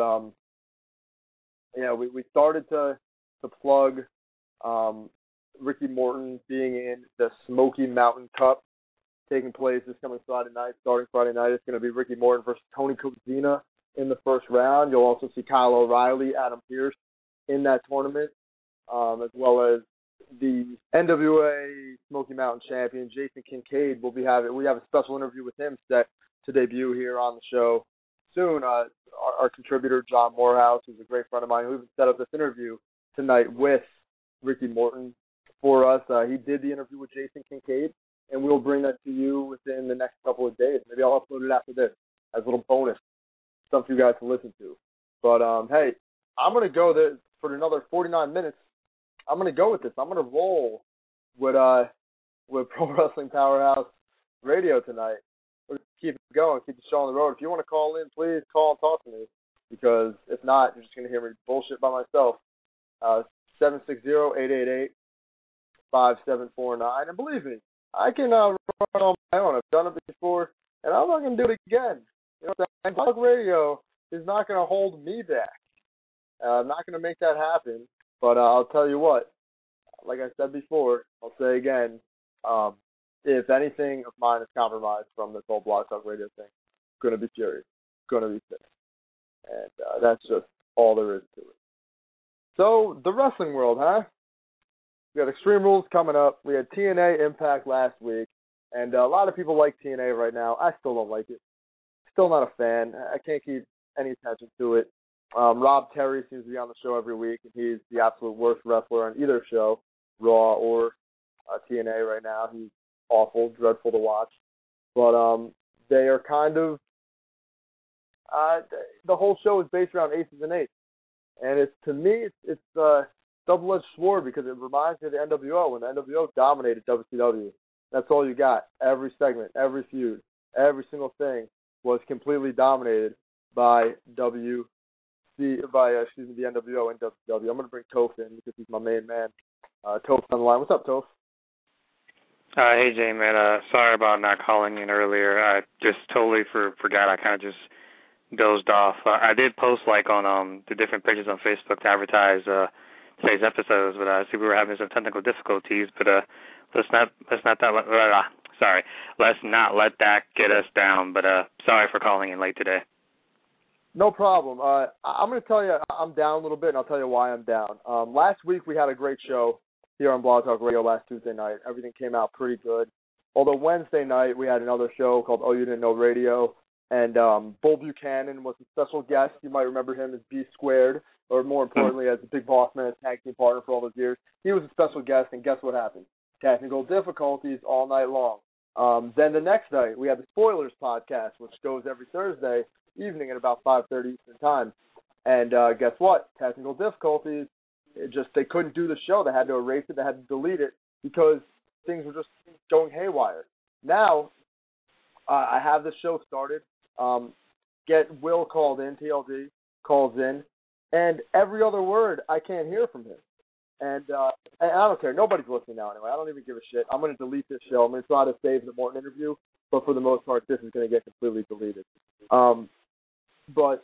we started to plug Ricky Morton being in the Smoky Mountain Cup taking place this coming Friday night. Starting Friday night, it's going to be Ricky Morton versus Tony Kozina in the first round. You'll also see Kyle O'Reilly, Adam Pearce in that tournament, as well as the NWA Smoky Mountain champion, Jason Kincaid. We have a special interview with him set to debut here on the show soon. Our contributor, John Morehouse, who's a great friend of mine, who even set up this interview tonight with Ricky Morton for us. He did the interview with Jason Kincaid, and we'll bring that to you within the next couple of days. Maybe I'll upload it after this as a little bonus, something you guys can listen to. But, hey, I'm going to go there for another 49 minutes. I'm going to go with this. I'm going to roll with Pro Wrestling Powerhouse Radio tonight. We're going to keep it going, keep the show on the road. If you want to call in, please call and talk to me, because if not, you're just going to hear me bullshit by myself. 760-888-5749. And believe me, I can run on my own. I've done it before, and I'm not going to do it again. You know what I'm saying? Talk Radio is not going to hold me back. I'm not going to make that happen. But I'll tell you what, like I said before, I'll say again, If anything of mine is compromised from this whole Blog Talk Radio thing, going to be furious, going to be pissed. And that's just all there is to it. So, the wrestling world, huh? We got Extreme Rules coming up. We had TNA Impact last week. And a lot of people like TNA right now. I still don't like it. Still not a fan. I can't keep any attention to it. Rob Terry seems to be on the show every week, and he's the absolute worst wrestler on either show, Raw or TNA right now. He's awful, dreadful to watch. But they are kind of the whole show is based around aces and eights. And it's, to me, it's a double-edged sword because it reminds me of the NWO when the NWO dominated WCW. That's all you got. Every segment, every feud, every single thing was completely dominated by the NWO and WCW. I'm going to bring Toph in because he's my main man. Toph on the line. What's up, Toph? Hey, Jay, man. Sorry about not calling in earlier. I just totally forgot. I kind of just dozed off. I did post on the different pages on Facebook to advertise today's episodes, but I see we were having some technical difficulties. But let's not let that get us down. But sorry for calling in late today. No problem. I'm going to tell you I'm down a little bit, and I'll tell you why I'm down. Last week we had a great show here on Blog Talk Radio last Tuesday night. Everything came out pretty good. Although Wednesday night we had another show called Oh You Didn't Know Radio, and Bull Buchanan was a special guest. You might remember him as B Squared, or more importantly as the Big Boss Man, tag team partner for all those years. He was a special guest, and guess what happened? Technical difficulties all night long. Then the next night we had the Spoilers podcast, which goes every Thursday evening at about 5:30 Eastern Time. And guess what? Technical difficulties. They couldn't do the show. They had to erase it. They had to delete it because things were just going haywire. Now, I have the show started. Get Will called in, TLD calls in, and every other word I can't hear from him. And I don't care. Nobody's listening now anyway. I don't even give a shit. I'm going to delete this show. I'm going to try to save the Morton interview, but for the most part, this is going to get completely deleted. But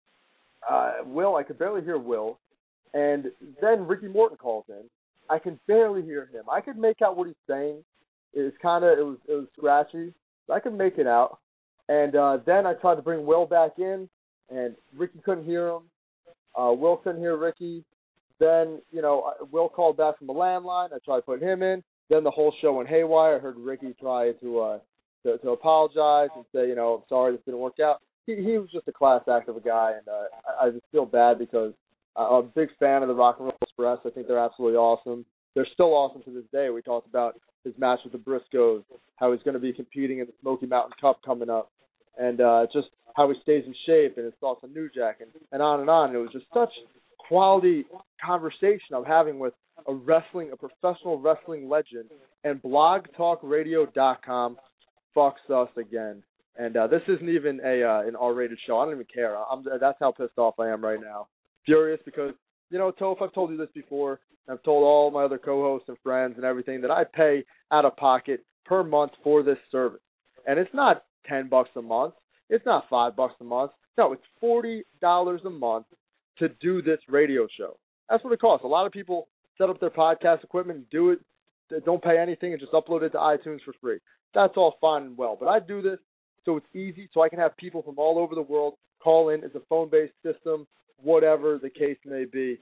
Will, I could barely hear Will. And then Ricky Morton calls in. I can barely hear him. I could make out what he's saying. It was scratchy. But I could make it out. And then I tried to bring Will back in, and Ricky couldn't hear him. Will couldn't hear Ricky. Then, Will called back from the landline. I tried putting him in. Then the whole show went haywire. I heard Ricky try to apologize and say, I'm sorry this didn't work out. He was just a class act of a guy, and I just feel bad because I'm a big fan of the Rock and Roll Express. I think they're absolutely awesome. They're still awesome to this day. We talked about his match with the Briscoes, how he's going to be competing in the Smoky Mountain Cup coming up, and just how he stays in shape and his thoughts on New Jack, and on and on. It was just such quality conversation I'm having with a professional wrestling legend, and blogtalkradio.com fucks us again. And this isn't even an R-rated show. I don't even care. That's how pissed off I am right now. Furious because, Toph, I've told you this before. I've told all my other co-hosts and friends and everything that I pay out of pocket per month for this service. And it's not $10 a month. It's not $5 a month. No, it's $40 a month to do this radio show. That's what it costs. A lot of people set up their podcast equipment and do it. They don't pay anything and just upload it to iTunes for free. That's all fine and well. But I do this so it's easy, so I can have people from all over the world call in. It's a phone-based system, whatever the case may be.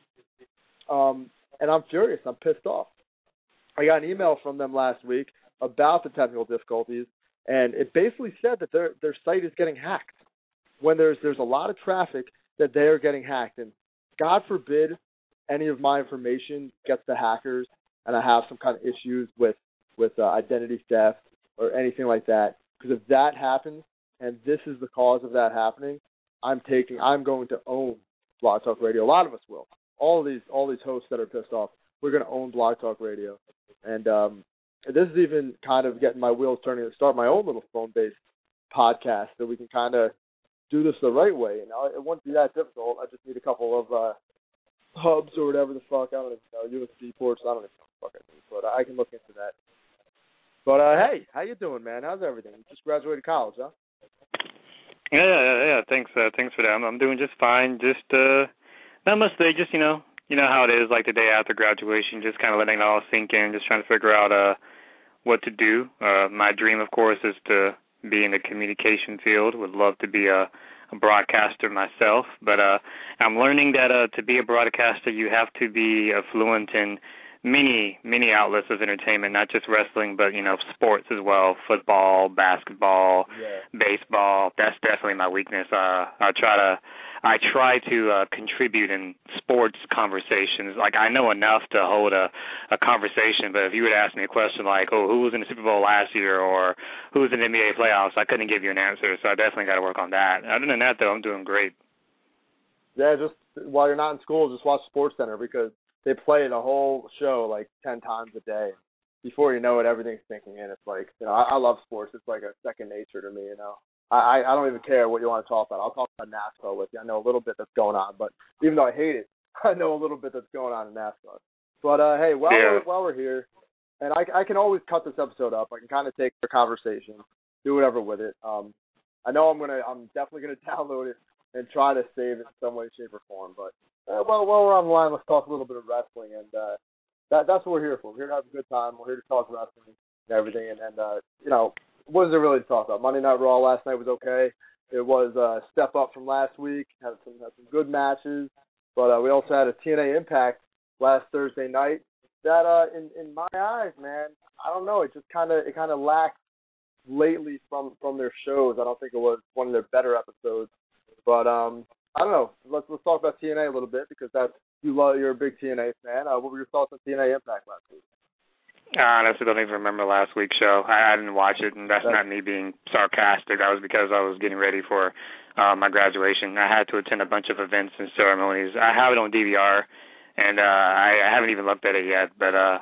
And I'm furious. I'm pissed off. I got an email from them last week about the technical difficulties, and it basically said that their site is getting hacked. When there's a lot of traffic, that they are getting hacked. And God forbid any of my information gets to hackers and I have some kind of issues with identity theft or anything like that. Because if that happens, and this is the cause of that happening, I'm going to own Blog Talk Radio. A lot of us will. All these hosts that are pissed off, we're going to own Blog Talk Radio. And this is even kind of getting my wheels turning to start my own little phone-based podcast that we can kind of do this the right way. It wouldn't be that difficult. I just need a couple of hubs or whatever the fuck. I don't even know. USB ports. I don't even know what the fuck I need. But I can look into that. But, hey, how you doing, man? How's everything? You just graduated college, huh? Yeah. Thanks for that. I'm doing just fine. Just not much today. Just, you know how it is, like the day after graduation, just kind of letting it all sink in, just trying to figure out what to do. My dream, of course, is to be in the communication field. Would love to be a broadcaster myself, but I'm learning that to be a broadcaster, you have to be fluent in many outlets of entertainment, not just wrestling, but sports as well. Football, basketball, baseball. That's definitely my weakness. I try to contribute in sports conversations. Like, I know enough to hold a conversation, but if you would ask me a question like, oh, who was in the Super Bowl last year, or who was in the NBA playoffs, I couldn't give you an answer. So I definitely got to work on that. Other than that, though, I'm doing great. Yeah, just while you're not in school, just watch SportsCenter, because they play the whole show like 10 times a day. Before you know it, everything's sinking in. It's like, I love sports. It's like a second nature to me, I don't even care what you want to talk about. I'll talk about NASCAR with you. I know a little bit that's going on, but even though I hate it, I know a little bit that's going on in NASCAR. But, hey, while we're here, and I can always cut this episode up. I can kind of take the conversation, do whatever with it. I know I'm definitely going to download it and try to save it in some way, shape, or form, but while we're on the line, let's talk a little bit of wrestling, and that's what we're here for. We're here to have a good time. We're here to talk wrestling and everything, and what is there really to talk about? Monday Night Raw last night was okay. It was a step up from last week. Had some good matches, but we also had a TNA Impact last Thursday night that, in my eyes, man, I don't know. It just kind of lacked lately from their shows. I don't think it was one of their better episodes, but I don't know. Let's talk about TNA a little bit, because you're a big TNA fan. What were your thoughts on TNA Impact last week? I honestly don't even remember last week's show. I didn't watch it, and that's not me being sarcastic. That was because I was getting ready for my graduation. I had to attend a bunch of events and ceremonies. I have it on DVR, and I haven't even looked at it yet, but I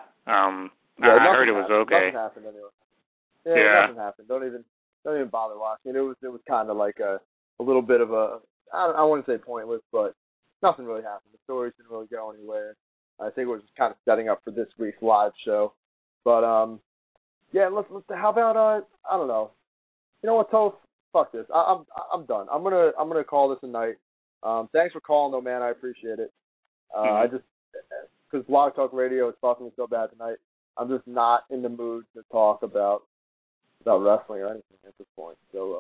heard it was okay. Nothing happened anyway. Yeah, nothing happened. Don't even bother watching it. It was kind of like a little bit of I wouldn't say pointless, but nothing really happened. The stories didn't really go anywhere. I think it was just kind of setting up for this week's live show. But yeah, let's. How about I don't know. You know what, Toph? Fuck this. I'm done. I'm gonna call this a night. Thanks for calling, though, man. I appreciate it. I just, because Blog Talk Radio is talking me so bad tonight, I'm just not in the mood to talk about wrestling or anything at this point. So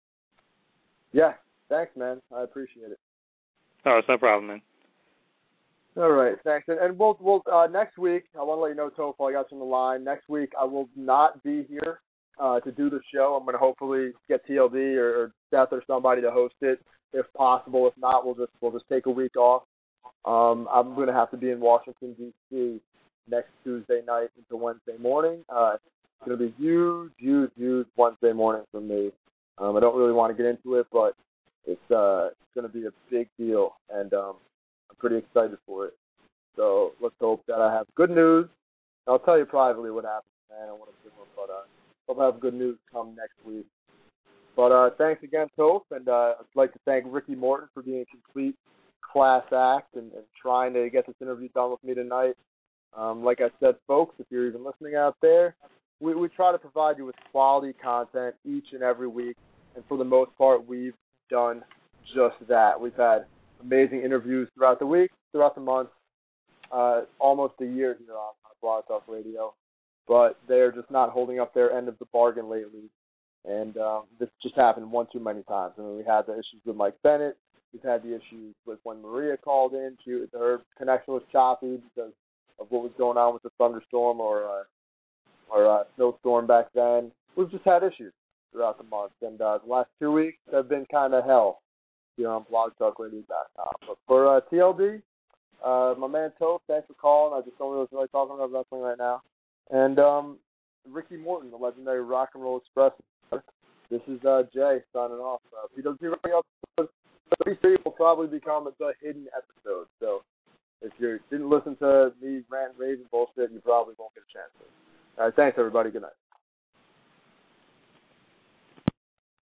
yeah. Thanks, man. I appreciate it. Oh, it's no problem, man. All right, thanks. And we'll next week, I want to let you know, Toph, I got you on the line. Next week, I will not be here to do the show. I'm going to hopefully get TLD or Seth or somebody to host it, if possible. If not, we'll just take a week off. I'm going to have to be in Washington, D.C. next Tuesday night into Wednesday morning. It's going to be huge Wednesday morning for me. I don't really want to get into it, but it's going to be a big deal, and I'm pretty excited for it. So let's hope that I have good news. I'll tell you privately what happens, man. I don't want to give them, but hope I have good news come next week. But thanks again, Toph, and I'd like to thank Ricky Morton for being a complete class act and trying to get this interview done with me tonight. Like I said, folks, if you're even listening out there, we try to provide you with quality content each and every week, and for the most part, we've done just that. We've had amazing interviews throughout the week, throughout the month, almost a year here on Blog Talk Radio, but they're just not holding up their end of the bargain lately, and this just happened one too many times. I mean, we had the issues with Mike Bennett. We've had the issues with when Maria called in. Her connection was choppy because of what was going on with the thunderstorm or snowstorm back then. We've just had issues throughout the month, and the last 2 weeks have been kind of hell here on blogtalkradio.com. But for TLD, my man Toph, thanks for calling. I just don't really talking about wrestling right now. And Ricky Morton, the legendary Rock and Roll Express. This is Jay signing off. PWP Radio episode 33 will probably become the hidden episode. So if you didn't listen to me rant, rave, and bullshit, you probably won't get a chance to. All right, thanks, everybody. Good night.